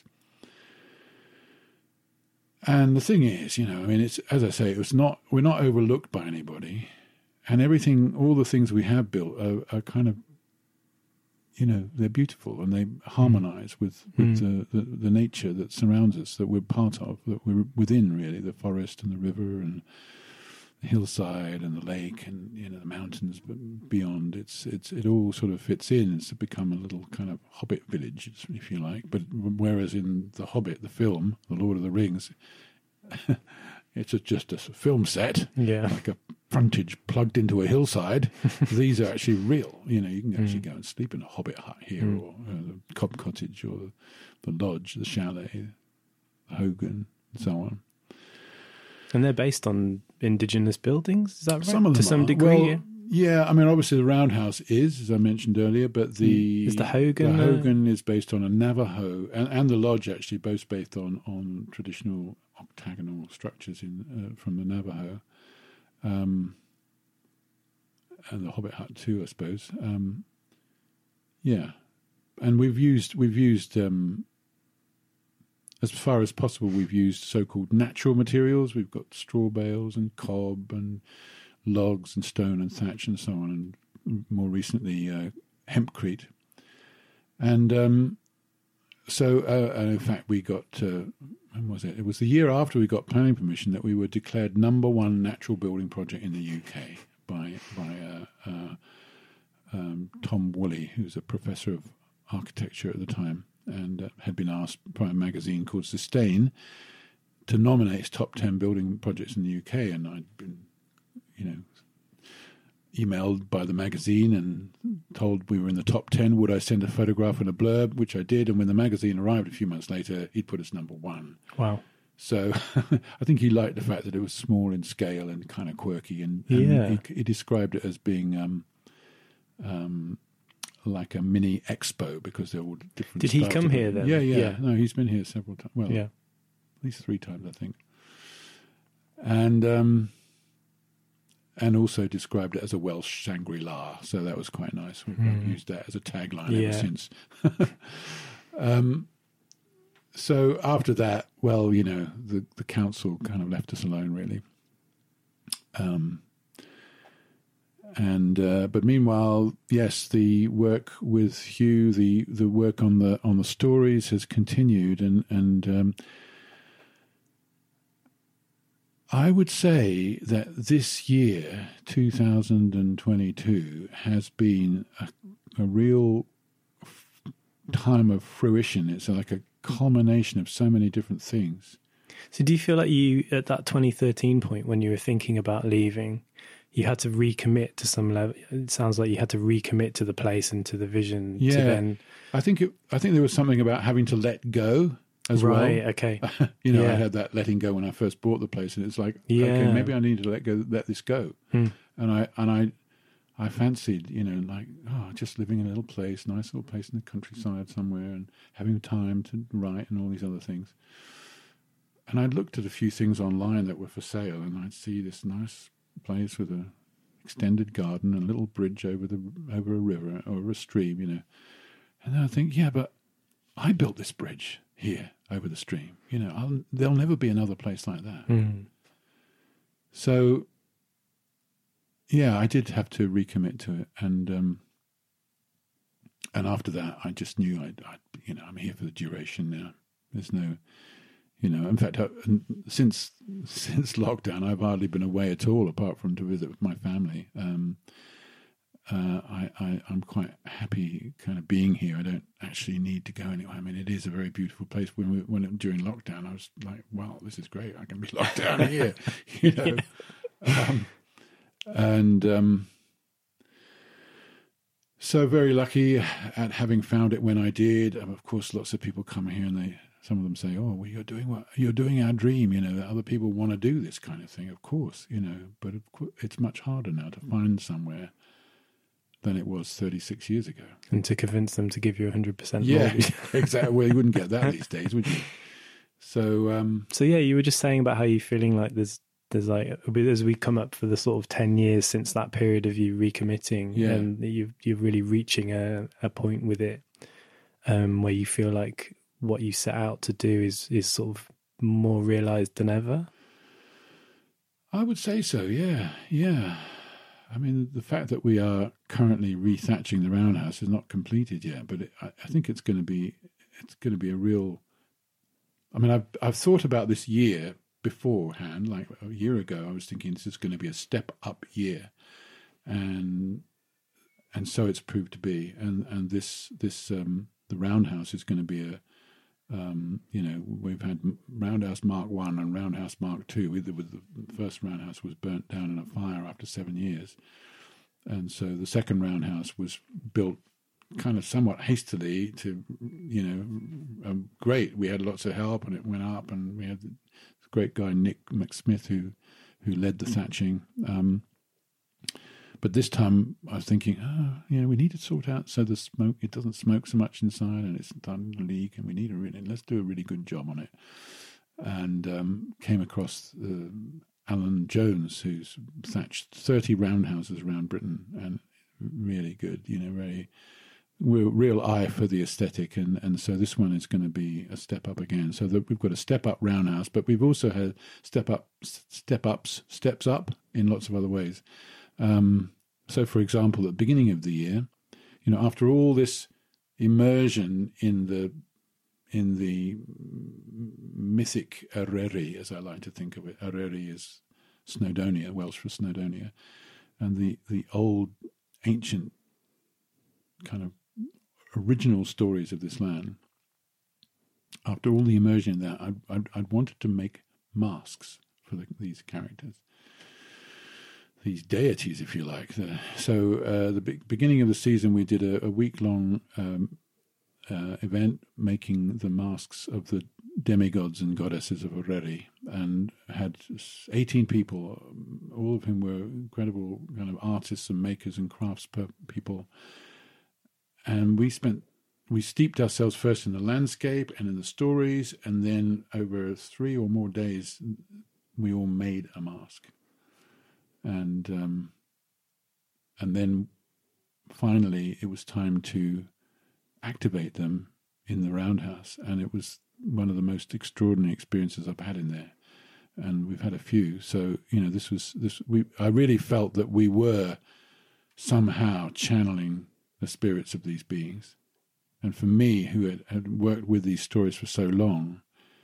And the thing is, it's, as I say, we're not overlooked by anybody, and all the things we have built are kind of, they're beautiful, and they harmonize with the nature that surrounds us, that we're part of, that we're within, really, the forest and the river and the hillside and the lake and, the mountains beyond. It all sort of fits in. It's become a little kind of Hobbit village, if you like. But whereas in The Hobbit, the film, The Lord of the Rings, it's just a film set, like a frontage plugged into a hillside. These are actually real. You can actually go and sleep in a Hobbit hut here, or the Cobb Cottage, or the lodge, the chalet, the Hogan, and so on. And they're based on indigenous buildings, is that right? Some of them to some are. degree. Well, yeah, I mean, obviously the Roundhouse is, as I mentioned earlier, but is the Hogan? The Hogan is based on a Navajo, and the lodge actually both based on traditional octagonal structures from the Navajo, and the Hobbit hut too, I suppose. And we've used as far as possible, we've used so-called natural materials. We've got straw bales and cob and logs and stone and thatch and so on, and more recently hempcrete. And so in fact, we got, when was it? It was the year after we got planning permission that we were declared #1 natural building project in the UK by Tom Woolley, who's a professor of architecture at the time, and had been asked by a magazine called Sustain to nominate its top 10 building projects in the UK. And I'd been, emailed by the magazine and told we were in the top 10. Would I send a photograph and a blurb, which I did. And when the magazine arrived a few months later, he'd put us #1. Wow. So I think he liked the fact that it was small in scale and kind of quirky. And he described it as being like a mini expo, because they're all different. Did he come here then? Yeah. No, he's been here several times. Well, at least 3 times, I think. And also described it as a Welsh Shangri-La, so that was quite nice. We've used that as a tagline ever since. So after that, well, the council kind of left us alone, really. But meanwhile, yes, the work with Hugh, the work on the stories has continued, and I would say that this year, 2022, has been a real time of fruition. It's like a culmination of so many different things. So do you feel like you, at that 2013 point when you were thinking about leaving, you had to recommit to some level? It sounds like you had to recommit to the place and to the vision. Yeah, to then... I think there was something about having to let go as well. Right, okay. I had that letting go when I first bought the place, and it's like, okay, maybe I need to let this go. And I fancied, just living in a little place, nice little place in the countryside somewhere, and having time to write and all these other things. And I'd looked at a few things online that were for sale, and I'd see this nice place with a extended garden and a little bridge over a river or a stream, And then I think, yeah, but I built this bridge here over the stream. There'll never be another place like that. So, yeah, I did have to recommit to it, and after that, I just knew I'm here for the duration now. There's no. In fact, since lockdown, I've hardly been away at all, apart from to visit with my family. I'm quite happy kind of being here. I don't actually need to go anywhere. I mean, it is a very beautiful place. During lockdown, I was like, wow, this is great. I can be locked down here, So very lucky at having found it when I did. Of course, lots of people come here and some of them say, "Oh, well, you're doing our dream." Other people want to do this kind of thing, of course. But of course, it's much harder now to find somewhere than it was 36 years ago. And to convince them to give you 100% mortgage. Exactly. Well, you wouldn't get that these days, would you? So, so yeah, you were just saying about how you're feeling like there's like, as we come up for the sort of 10 years since that period of you recommitting, and you're really reaching a point with it, where you feel like what you set out to do is sort of more realized than ever. I would say so. Yeah. I mean, the fact that we are currently rethatching the roundhouse is not completed yet, but I think it's going to be a real. I mean, I've thought about this year beforehand. Like a year ago, I was thinking this is going to be a step up year, and so it's proved to be. And this the roundhouse is going to be a. We've had Roundhouse Mark 1 and Roundhouse Mark 2. With the first roundhouse was burnt down in a fire after 7 years, and so the second roundhouse was built kind of somewhat hastily. Great. We had lots of help, and it went up, and we had this great guy Nick McSmith who led the thatching. But this time I was thinking, we need to sort out so the smoke, it doesn't smoke so much inside and it's done leak, and we need let's do a really good job on it. And came across Alan Jones, who's thatched 30 roundhouses around Britain, and really good, very real eye for the aesthetic. And so this one is going to be a step up again. So we've got a step up roundhouse, but we've also had steps up in lots of other ways. So, for example, at the beginning of the year, after all this immersion in the mythic Eryri, as I like to think of it. Eryri is Snowdonia, Welsh for Snowdonia, and the old, ancient kind of original stories of this land. After all the immersion in that, I'd wanted to make masks for these characters. These deities, if you like. So the beginning of the season, we did a week-long event making the masks of the demigods and goddesses of Eryri, and had 18 people, all of whom were incredible kind of artists and makers and crafts people. And we steeped ourselves first in the landscape and in the stories, and then over 3 or more days, we all made a mask. And then finally it was time to activate them in the roundhouse, and it was one of the most extraordinary experiences I've had in there. And we've had a few. So I really felt that we were somehow channeling the spirits of these beings. And for me, who had worked with these stories for so long,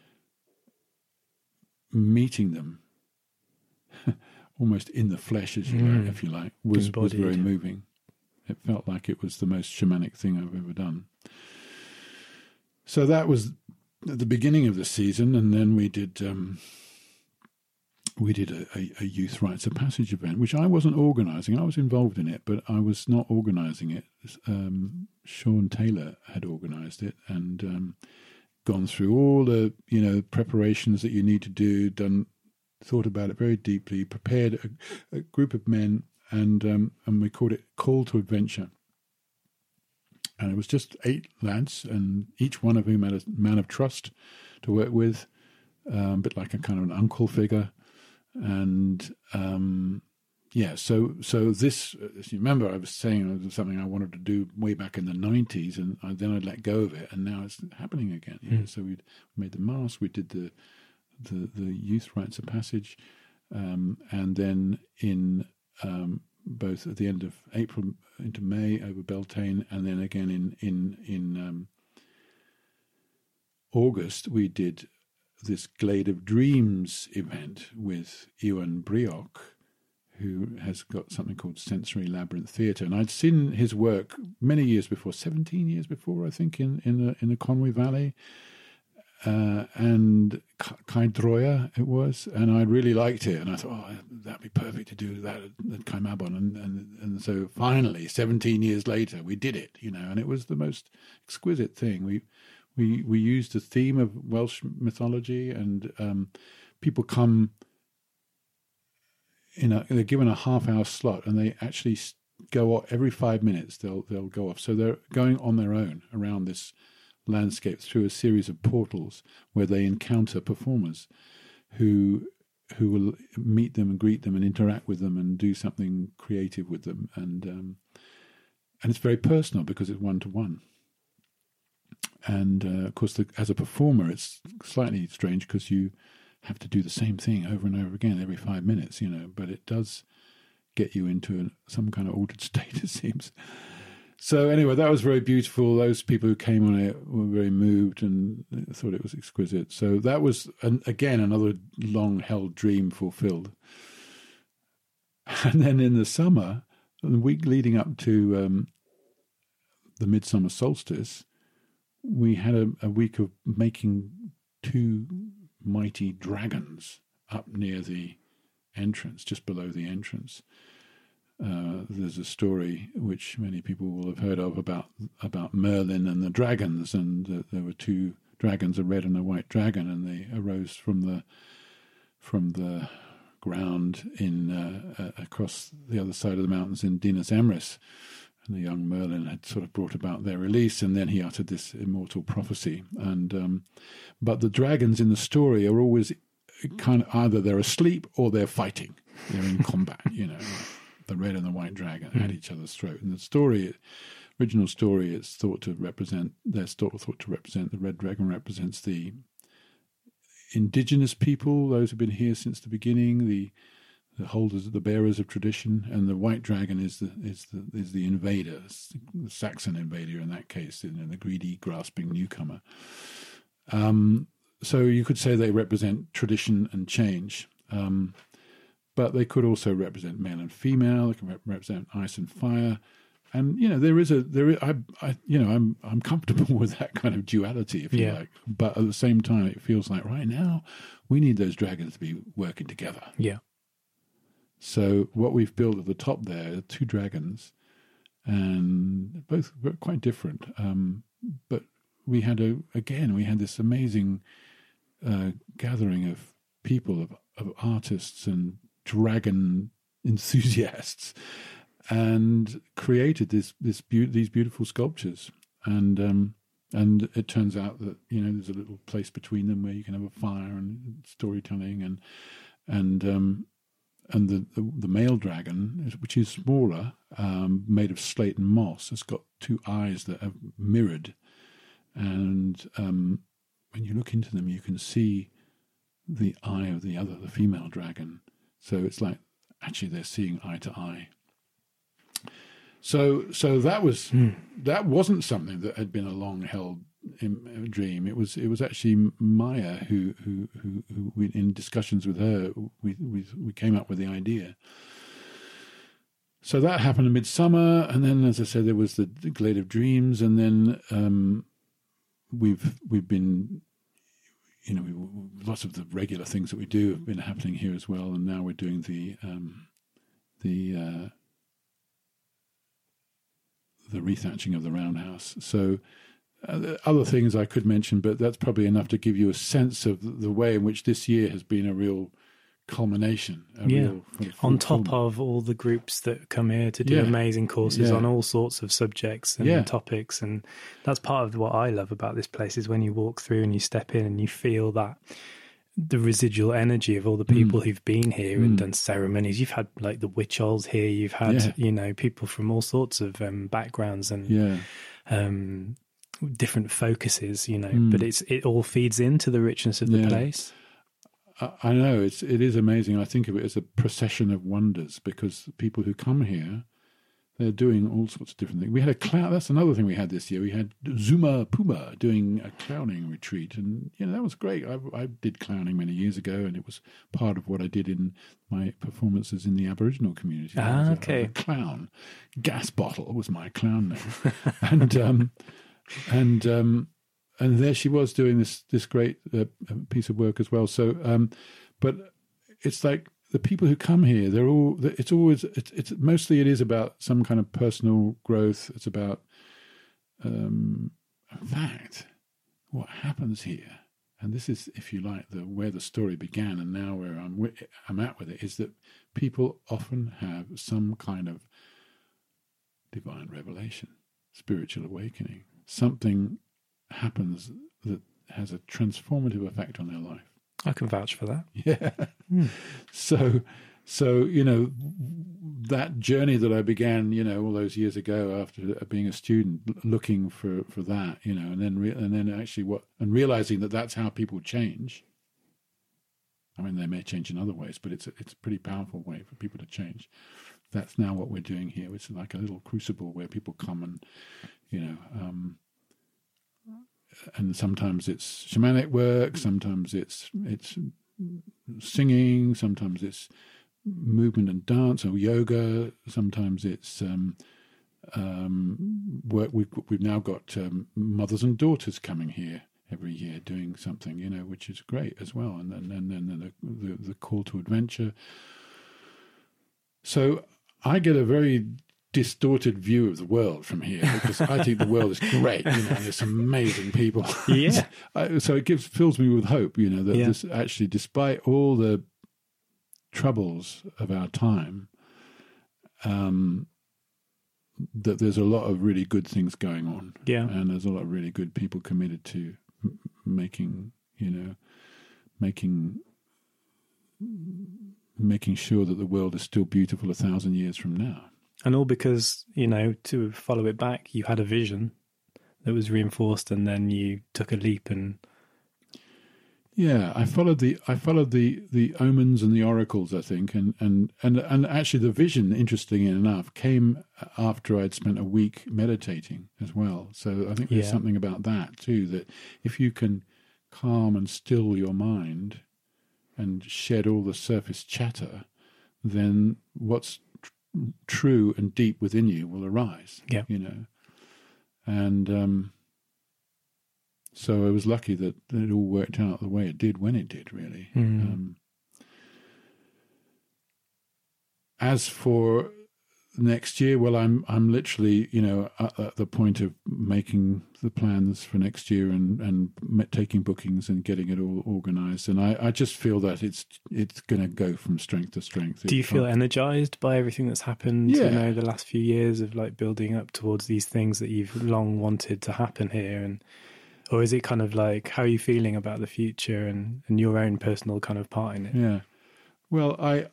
meeting them almost in the flesh, if you like, was very moving. It felt like it was the most shamanic thing I've ever done. So that was at the beginning of the season, and then we did a youth rites of passage event, which I wasn't organising. I was involved in it, but I was not organising it. Sean Taylor had organised it and gone through all the preparations that you need to do, thought about it very deeply, prepared a group of men, and we called it Call to Adventure. And it was just 8 lads, and each one of whom had a man of trust to work with, a bit like a kind of an uncle figure. And so this, as you remember, I was saying it was something I wanted to do way back in the 90s, and then I let go of it, and now it's happening again. So we made the Mass, we did the youth rites of passage, and then in both at the end of April into May over Beltane, and then again in August we did this Glade of Dreams event with Ewan Brioch, who has got something called Sensory Labyrinth Theatre, and I'd seen his work many years before, 17 years before, I think, in the Conwy Valley, and Caerdroea it was, and I really liked it, and I thought, that'd be perfect to do that at Caimabon, and so finally, 17 years later, we did it, and it was the most exquisite thing. We used the theme of Welsh mythology, and people come they're given a half-hour slot, and they actually go off every 5 minutes. They'll go off, so they're going on their own around this landscape through a series of portals where they encounter performers who will meet them and greet them and interact with them and do something creative with them, and it's very personal because it's one-to-one. And of course, as a performer, it's slightly strange because you have to do the same thing over and over again every 5 minutes, but it does get you into some kind of altered state, it seems. So anyway, that was very beautiful. Those people who came on it were very moved and thought it was exquisite. So that was, again, another long-held dream fulfilled. And then in the summer, the week leading up to the midsummer solstice, we had a week of making 2 mighty dragons up near the entrance, just below the entrance. There's a story which many people will have heard of about Merlin and the dragons, and there were 2 dragons, a red and a white dragon, and they arose from the ground in across the other side of the mountains in Dinas Emrys. And the young Merlin had sort of brought about their release, and then he uttered this immortal prophecy. And but the dragons in the story are always kind of either they're asleep or they're fighting. They're in combat, The red and the white dragon at each other's throat. And the original story, it's thought to represent the red dragon represents the indigenous people, those who've been here since the beginning, the holders, the bearers of tradition, and the white dragon is the invader, the Saxon invader in that case, the greedy, grasping newcomer. So you could say they represent tradition and change, but they could also represent male and female. They can represent ice and fire, and I'm comfortable with that kind of duality, if you like. But at the same time, it feels like right now we need those dragons to be working together. Yeah. So what we've built at the top there are 2 dragons, and both were quite different. But we had this amazing gathering of people, of artists and dragon enthusiasts, and created these beautiful sculptures. And it turns out that there's a little place between them where you can have a fire and storytelling, and the male dragon, which is smaller, made of slate and moss, has got 2 eyes that are mirrored. And when you look into them, you can see the eye of the female dragon. So it's like, actually, they're seeing eye to eye. So that wasn't something that had been a long-held dream. It was actually Maya who we, in discussions with her, we came up with the idea. So that happened in midsummer, and then, as I said, there was the Glade of Dreams, and then we've been, lots of the regular things that we do have been happening here as well, and now we're doing the rethatching of the roundhouse. So other things I could mention, but that's probably enough to give you a sense of the way in which this year has been a real culmination. Real on top of all the groups that come here to do amazing courses on all sorts of subjects and topics. And that's part of what I love about this place, is when you walk through and you step in and you feel that the residual energy of all the people who've been here and done ceremonies. You've had like the witch-olds here, you've had people from all sorts of backgrounds and different focuses, but it all feeds into the richness of the place. I know it is amazing. I think of it as a procession of wonders, because people who come here, they're doing all sorts of different things. We had a clown. That's another thing we had this year. We had Zuma Puma doing a clowning retreat, and that was great. I did clowning many years ago, and it was part of what I did in my performances in the Aboriginal community. Okay. A clown. Gas Bottle was my clown name, and there she was doing this great piece of work as well. So, but it's like the people who come here, it's mostly it is about some kind of personal growth. It's about, in fact, what happens here, and this is, if you like, where the story began, and now where I'm at with it, is that people often have some kind of divine revelation, spiritual awakening. Something happens that has a transformative effect on their life. I can vouch for that. Yeah. So that journey that I began, all those years ago after being a student, looking for that, and then actually realizing that that's how people change. I mean, they may change in other ways, but it's a pretty powerful way for people to change. That's now what we're doing here. It's like a little crucible where people come and, and sometimes it's shamanic work, sometimes it's singing, sometimes it's movement and dance or yoga, sometimes it's work. We've now got mothers and daughters coming here every year doing something, which is great as well, and then the call to adventure. So I get a very distorted view of the world from here, because I think the world is great. There's some amazing people. Yeah. So it fills me with hope. That this actually, despite all the troubles of our time, that there's a lot of really good things going on. Yeah. And there's a lot of really good people committed to making sure that the world is still beautiful 1,000 years from now. And all because, to follow it back, you had a vision that was reinforced, and then you took a leap and... Yeah, I followed the omens and the oracles, I think, and actually the vision, interestingly enough, came after I'd spent a week meditating as well. So I think there's something about that too, that if you can calm and still your mind and shed all the surface chatter, then what's true and deep within you will arise. Yeah. And so I was lucky that it all worked out the way it did when it did, really. As for next year, well, I'm literally, at the point of making the plans for next year and taking bookings and getting it all organised. And I just feel that it's going to go from strength to strength. Do you feel energized by everything that's happened, the last few years of like building up towards these things that you've long wanted to happen here? Or is it kind of like, how are you feeling about the future and your own personal kind of part in it? Yeah. Well, I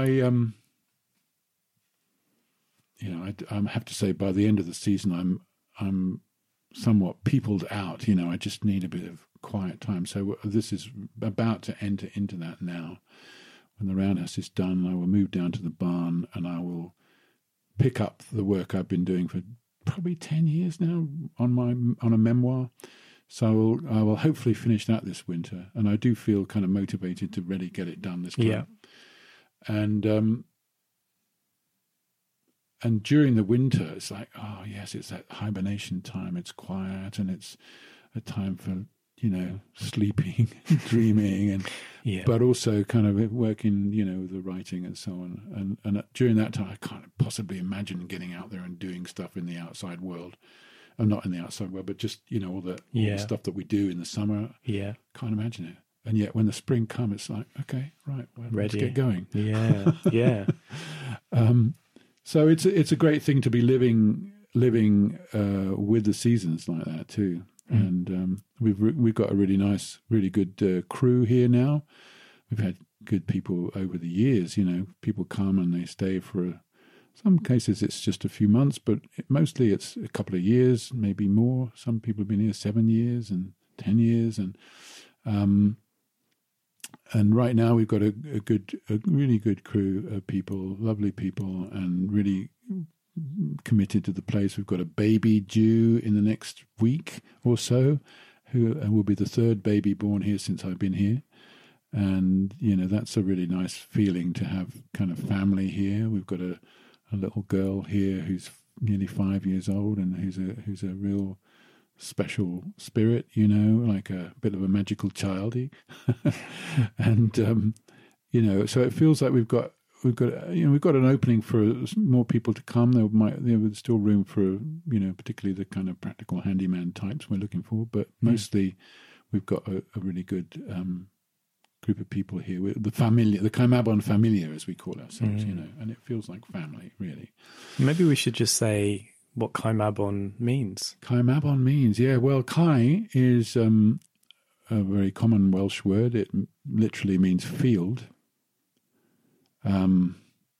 have to say, by the end of the season, I'm somewhat peopled out. I just need a bit of quiet time. So this is about to enter into that now. When the roundhouse is done, I will move down to the barn and I will pick up the work I've been doing for probably 10 years now on a memoir. So I will hopefully finish that this winter, and I do feel kind of motivated to really get it done this time. Yeah. And during the winter, it's like, oh yes, it's that hibernation time. It's quiet, and a time for, sleeping, dreaming, and Yeah. but also kind of working, the writing and so on. And during that time, I can't possibly imagine getting out there and doing stuff in the outside world. I'm not in the outside world, but just, all the stuff that we do in the summer. Yeah. Can't imagine it. And yet when the spring comes, it's like, okay, right, well, let's Ready. get going. Yeah. Yeah. So it's a great thing to be living with the seasons like that too. And we've got a really nice, really good crew here now. We've had good people over the years. People come and they stay for some cases it's just a few months, but mostly it's a couple of years, maybe more. Some people have been here 7 years and 10 years, and right now we've got a really good crew of people, lovely people, and really committed to the place. We've got a baby due in the next week or so, who will be the third baby born here since I've been here. And, that's a really nice feeling to have kind of family here. We've got a little girl here who's nearly 5 years old and who's a real special spirit, like a bit of a magical childie. And, so it feels like we've got an opening for more people to come. There's still room for, particularly the kind of practical handyman types we're looking for, but mostly we've got a really good group of people here. The Kaimabon Familia, as we call ourselves, and it feels like family, really. Maybe we should just say what Kaimabon means. Kaimabon means, well, Kai is a very common Welsh word. It literally means field. And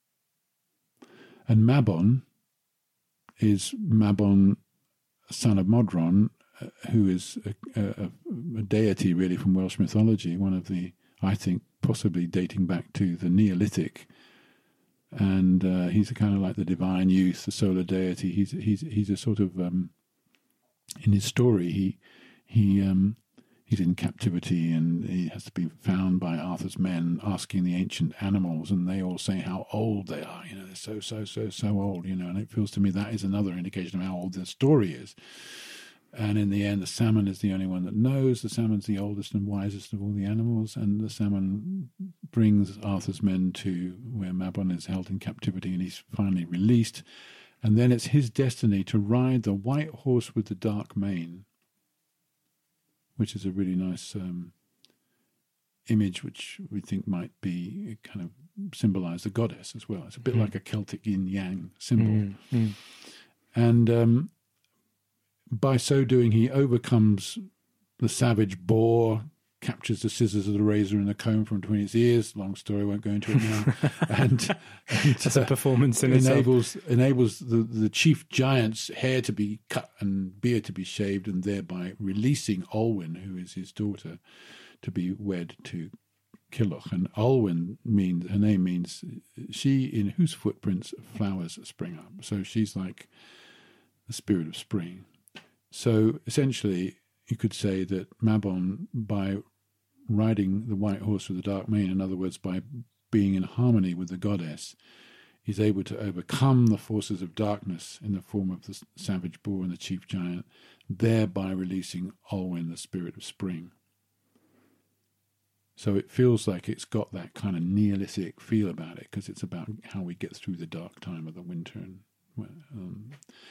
Mabon is Mabon, son of Modron, who is a deity really from Welsh mythology, one of the, I think, possibly dating back to the Neolithic. And he's kind of like the divine youth, the solar deity. He's a sort of in his story he's in captivity and he has to be found by Arthur's men, asking the ancient animals, and they all say how old they are. They're so old. And it feels to me that is another indication of how old the story is. And in the end, the salmon is the only one that knows. The salmon's the oldest and wisest of all the animals, and the salmon brings Arthur's men to where Mabon is held in captivity, and he's finally released. And then it's his destiny to ride the white horse with the dark mane, which is a really nice image, which we think might be kind of symbolize the goddess as well. It's a bit like a Celtic yin-yang symbol. And by so doing, he overcomes the savage boar, captures the scissors of the razor and the comb from between its ears. Long story, won't go into it now. and that's a performance in itself. Enables the chief giant's hair to be cut and beard to be shaved, and thereby releasing Olwen, who is his daughter, to be wed to Killoch. And Olwen her name means she in whose footprints flowers spring up. So she's like the spirit of spring. So essentially, you could say that Mabon, by riding the white horse with the dark mane, in other words, by being in harmony with the goddess, is able to overcome the forces of darkness in the form of the savage boar and the chief giant, thereby releasing Olwen, the spirit of spring. So it feels like it's got that kind of Neolithic feel about it, because it's about how we get through the dark time of the winter. And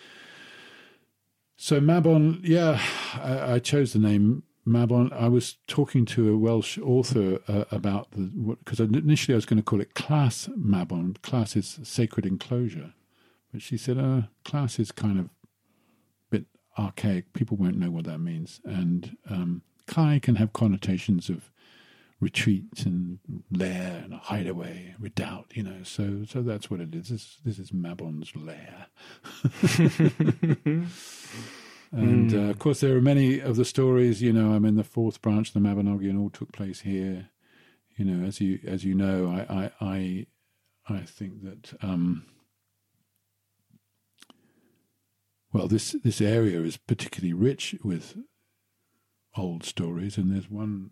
so Mabon, I chose the name Mabon. I was talking to a Welsh author about because initially I was going to call it Clas Mabon. Clas is sacred enclosure, but she said, Clas is kind of a bit archaic. People won't know what that means. And Kai can have connotations of retreat and lair and a hideaway, redoubt, So that's what it is. This is Mabon's lair. And of course, there are many of the stories. I'm in the fourth branch of the Mabinogi, and all took place here. As you know, I think that this area is particularly rich with old stories, and there's one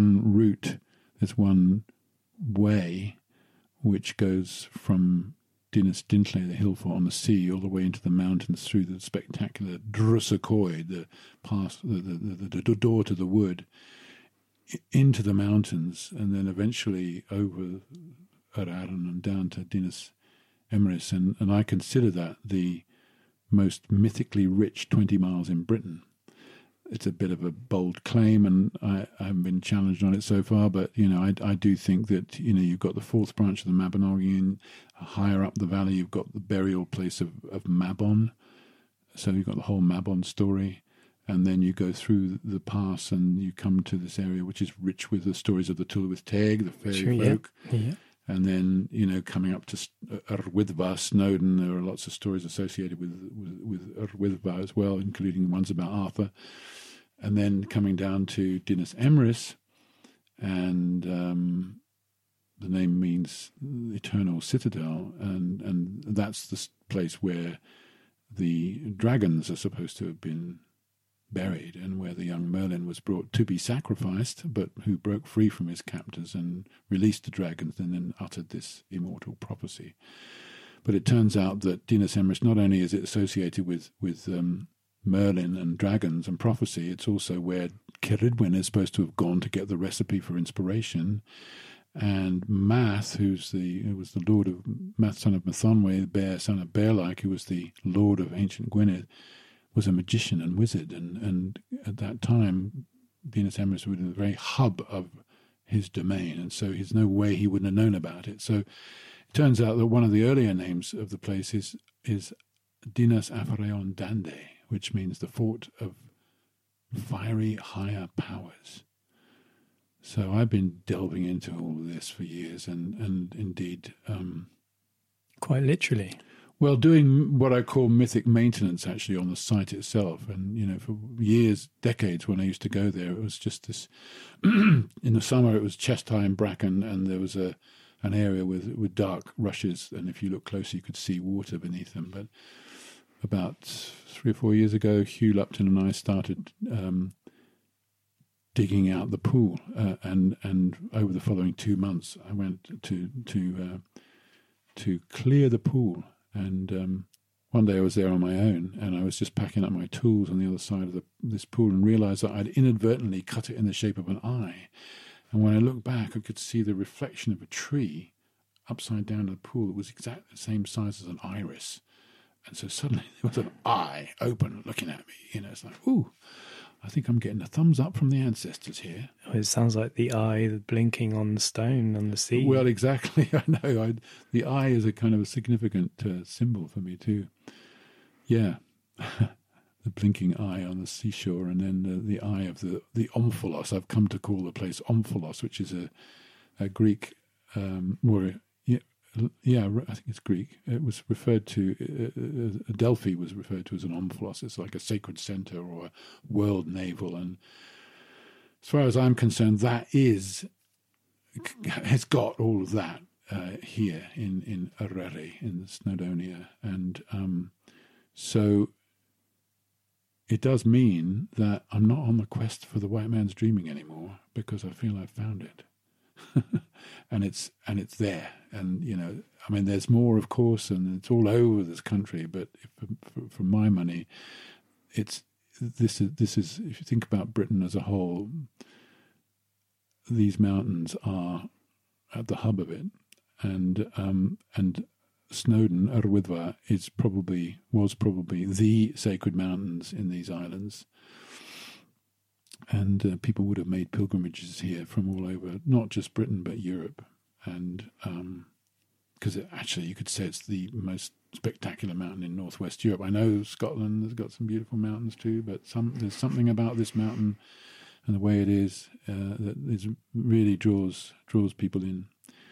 route, there's one way which goes from Dinas Dintley, the hill fort on the sea, all the way into the mountains through the spectacular Drusacoid, the pass, the door to the wood, into the mountains, and then eventually over Araran and down to Dinas Emrys. And I consider that the most mythically rich 20 miles in Britain. It's a bit of a bold claim, and I haven't been challenged on it so far, but, I do think that, you've got the fourth branch of the Mabinogion. Higher up the valley, you've got the burial place of Mabon. So you've got the whole Mabon story. And then you go through the pass and you come to this area which is rich with the stories of the Tulwith Teg, the fairy folk. Yeah. And then, coming up to Arwydva, Snowdon, there are lots of stories associated with Arwydva as well, including ones about Arthur. And then coming down to Dinas Emrys, and the name means eternal citadel, and that's the place where the dragons are supposed to have been buried, and where the young Merlin was brought to be sacrificed, but who broke free from his captors and released the dragons and then uttered this immortal prophecy. But it turns out that Dinas Emrys, not only is it associated with Merlin and dragons and prophecy, it's also where Ceridwen is supposed to have gone to get the recipe for inspiration. And Math, who was the lord of Math, son of Mathonwe, Bear, son of Bearlike, who was the lord of ancient Gwynedd, was a magician and wizard, and at that time, Dinas Emrys was the very hub of his domain, and so there's no way he wouldn't have known about it. So it turns out that one of the earlier names of the place is Dinas Apharaon Dande, which means the fort of fiery higher powers. So I've been delving into all of this for years, and indeed... quite literally. Well, doing what I call mythic maintenance, actually, on the site itself. And, for years, decades, when I used to go there, it was just this... in the summer, it was chest-high and bracken, and there was an area with dark rushes, and if you look closer, you could see water beneath them. But about 3 or 4 years ago, Hugh Lupton and I started digging out the pool, and over the following 2 months, I went to clear the pool. And one day I was there on my own, and I was just packing up my tools on the other side of this pool, and realised that I'd inadvertently cut it in the shape of an eye. And when I looked back, I could see the reflection of a tree upside down in the pool that was exactly the same size as an iris. And so suddenly there was an eye open looking at me. It's like, ooh, I think I'm getting a thumbs up from the ancestors here. It sounds like the eye blinking on the stone on the sea. Well, exactly. I know. The eye is a kind of a significant symbol for me too. Yeah, the blinking eye on the seashore, and then the eye of the Omphalos. I've come to call the place Omphalos, which is a Greek Yeah, I think it's Greek. It was referred to, Delphi was referred to as an omphalos. It's like a sacred center or a world navel. And as far as I'm concerned, has got all of that here in Arere, in Snowdonia. And so it does mean that I'm not on the quest for the white man's dreaming anymore, because I feel I've found it. and it's there, and there's more, of course, and it's all over this country. But for my money, this is if you think about Britain as a whole, these mountains are at the hub of it, and Snowdon, Arwydva, was probably the sacred mountains in these islands. And people would have made pilgrimages here from all over, not just Britain, but Europe. And because actually you could say it's the most spectacular mountain in northwest Europe. I know Scotland has got some beautiful mountains too, but there's something about this mountain and the way it is that really draws people in.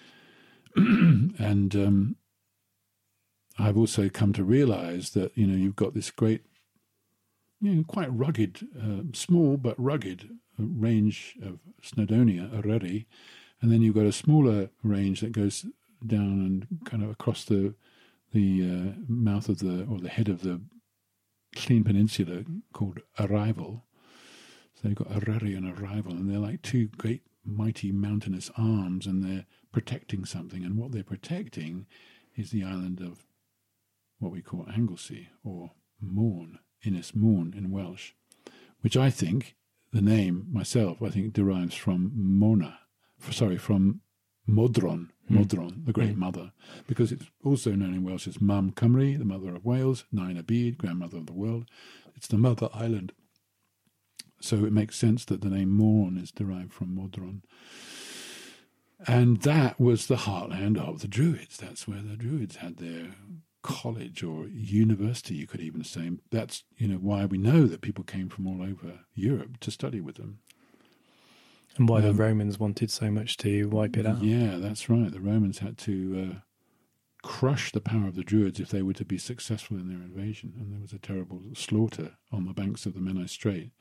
And I've also come to realize that, you've got this great, quite rugged, small but rugged range of Snowdonia, Arere, and then you've got a smaller range that goes down and kind of across the mouth of the head of the Llŷn Peninsula called Arrival. So you've got Arere and Arrival, and they're like two great mighty mountainous arms, and they're protecting something, and what they're protecting is the island of what we call Anglesey, or Mourne, Ynys Mourne in Welsh, which I think, the name myself, I think derives from from Modron, the Great Mother, because it's also known in Welsh as Mam Cymru, the Mother of Wales, Nain y Byd, Grandmother of the World. It's the Mother Island. So it makes sense that the name Mourne is derived from Modron. And that was the heartland of the Druids. That's where the Druids had their college or university, you could even say. That's, why we know that people came from all over Europe to study with them. And why the Romans wanted so much to wipe it out. Yeah, that's right. The Romans had to crush the power of the Druids if they were to be successful in their invasion. And there was a terrible slaughter on the banks of the Menai Strait.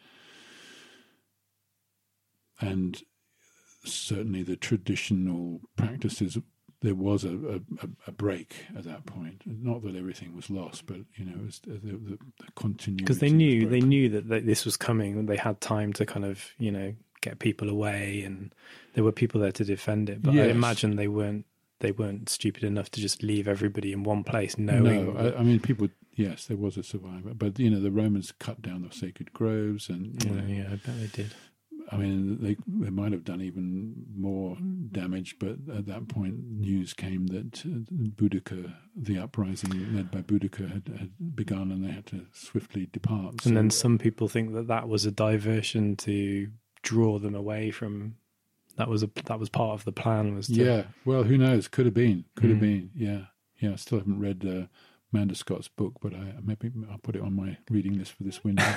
And certainly the traditional practices, there was a break at that point. Not that everything was lost, but it was the continuity. Because they knew that this was coming, and they had time to kind of get people away, and there were people there to defend it. But yes. I imagine they weren't stupid enough to just leave everybody in one place, knowing. No, I mean people. Yes, there was a survivor, but the Romans cut down the sacred groves, and yeah, I bet they did. I mean, they might have done even more damage, but at that point, news came that Boudicca, the uprising led by Boudicca, had begun, and they had to swiftly depart. And then some people think that was a diversion to draw them away from. That was part of the plan. Yeah. Well, who knows? Could have been. Yeah. I still haven't read Amanda Scott's book, but maybe I'll put it on my reading list for this winter.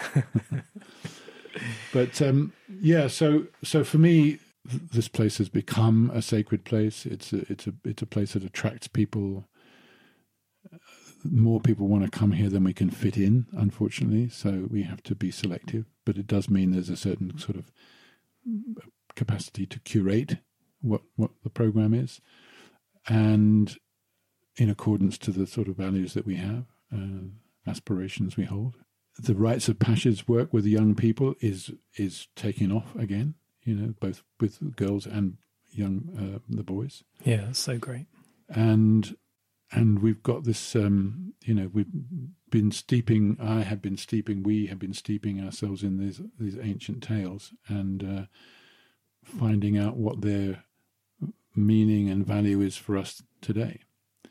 But so for me, this place has become a sacred place. It's a place that attracts people. More people want to come here than we can fit in, unfortunately. So we have to be selective. But it does mean there's a certain sort of capacity to curate what the program is, and in accordance to the sort of values that we have, aspirations we hold. The Rites of Passage work with the young people is taking off again, both with girls and the boys. Yeah, that's so great. And we've got this, we've been steeping. We have been steeping ourselves in these ancient tales and finding out what their meaning and value is for us today.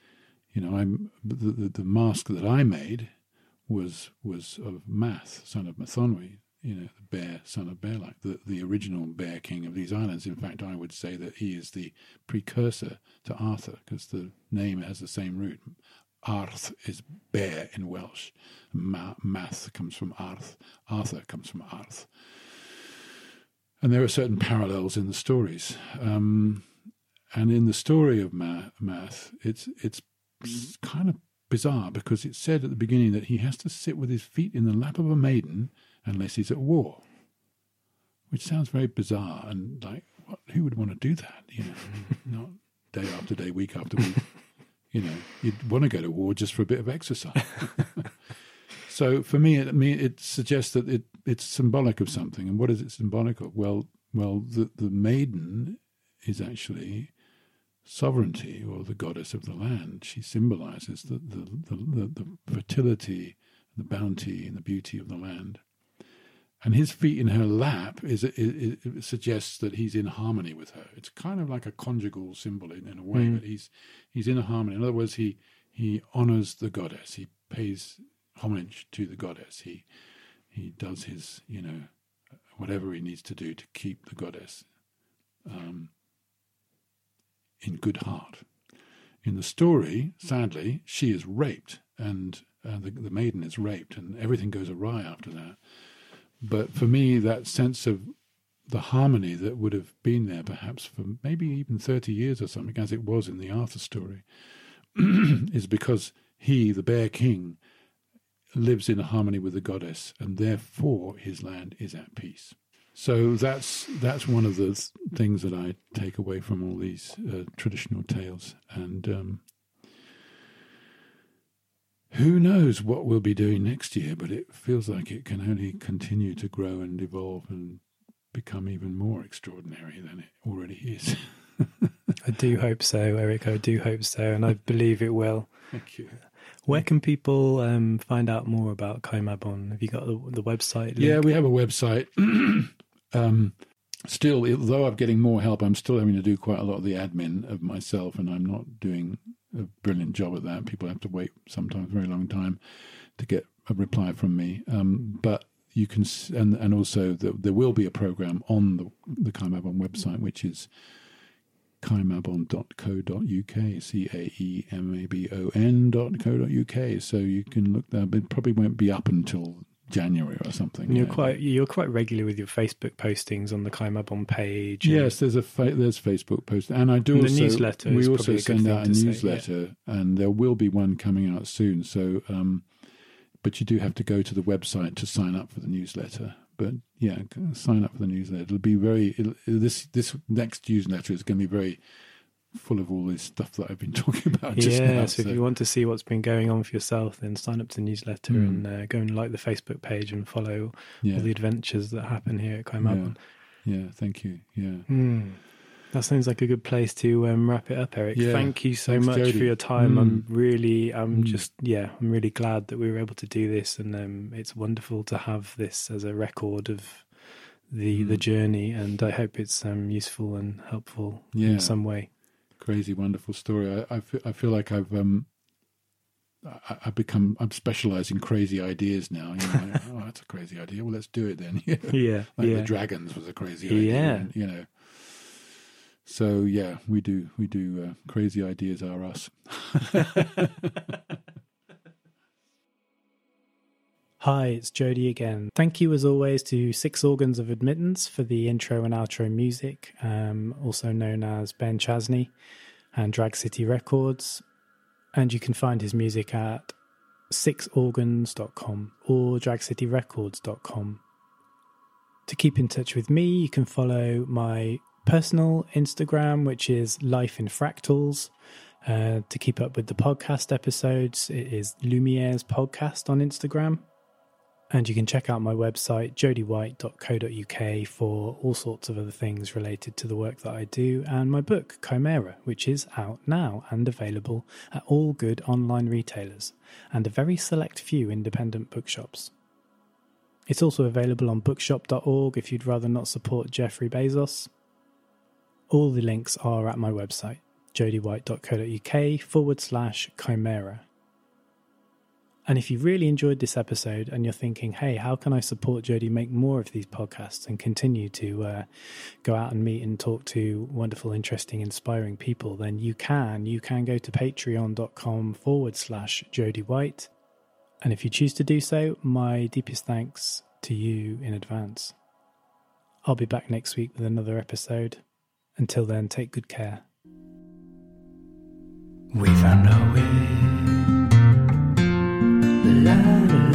The mask that I made was of Math, son of Mathonwy, the bear, son of Bearlach, the original bear king of these islands. In fact, I would say that he is the precursor to Arthur, because the name has the same root. Arth is bear in Welsh. Math comes from Arth. Arthur comes from Arth. And there are certain parallels in the stories. And in the story of Math, it's kind of bizarre, because it's said at the beginning that he has to sit with his feet in the lap of a maiden unless he's at war, which sounds very bizarre, and like, who would want to do that? Not day after day, week after week. You'd want to go to war just for a bit of exercise. So for me, it suggests that it's symbolic of something. And what is it symbolic of? Well, the maiden is actually sovereignty, or the goddess of the land. She symbolizes the fertility, the bounty, and the beauty of the land. And his feet in her lap it suggests that he's in harmony with her. It's kind of like a conjugal symbol in a way, but he's in a harmony. In other words, he honors the goddess. He pays homage to the goddess. He does his whatever he needs to do to keep the goddess in good heart. In the story, sadly, she is raped, and the maiden is raped, and everything goes awry after that. But for me, that sense of the harmony that would have been there perhaps for maybe even 30 years or something, as it was in the Arthur story, is because he, the Bear King, lives in harmony with the goddess, and therefore his land is at peace. So that's one of the things that I take away from all these traditional tales. And who knows what we'll be doing next year, but it feels like it can only continue to grow and evolve and become even more extraordinary than it already is. I do hope so, Eric. I do hope so, and I believe it will. Thank you. Where can people find out more about Kai Mabon? Have you got the website link? Yeah, we have a website. Still, although I'm getting more help, I'm still having to do quite a lot of the admin of myself, and I'm not doing a brilliant job at that. People have to wait sometimes a very long time to get a reply from me. But you can, and also there will be a program on the Kai Mabon website, which is kaimabon.co.uk, CAEMABON.co.uk. So you can look there, but it probably won't be up until January or something. You're quite regular with your Facebook postings on the Kai Mabon page. Yes, there's Facebook posts, and I do and also the newsletter. We also send out a newsletter, yeah. And there will be one coming out soon. So, but you do have to go to the website to sign up for the newsletter. But yeah, sign up for the newsletter. It'll be this next newsletter is going to be very full of all this stuff that I've been talking about just now. So if you want to see what's been going on for yourself, then sign up to the newsletter and go and like the Facebook page and follow all the adventures that happen here at Kai Mabon. Yeah, thank you. Yeah. That sounds like a good place to wrap it up, Eric. Yeah. Thank you so Thanks, much Jody. for your time. I'm really glad that we were able to do this, and it's wonderful to have this as a record of the journey, and I hope it's useful and helpful in some way. Crazy, wonderful story. I feel like I'm specialised in crazy ideas now. You know, oh, that's a crazy idea. Well, let's do it then. The dragons was a crazy idea. Yeah. And, so yeah, we do. Crazy ideas are us. Hi, it's Jody again. Thank you as always to Six Organs of Admittance for the intro and outro music, also known as Ben Chasney, and Drag City Records. And you can find his music at sixorgans.com or dragcityrecords.com. To keep in touch with me, you can follow my personal Instagram, which is Life in Fractals. To keep up with the podcast episodes, it is Lumiere's Podcast on Instagram. And you can check out my website, jodywhite.co.uk, for all sorts of other things related to the work that I do, and my book, Chimera, which is out now and available at all good online retailers and a very select few independent bookshops. It's also available on bookshop.org if you'd rather not support Jeffrey Bezos. All the links are at my website, jodywhite.co.uk/Chimera. And if you really enjoyed this episode and you're thinking, hey, how can I support Jody make more of these podcasts and continue to go out and meet and talk to wonderful, interesting, inspiring people, then you can go to patreon.com/Jody White. And if you choose to do so, my deepest thanks to you in advance. I'll be back next week with another episode. Until then, take good care. We found our way. La, la, la.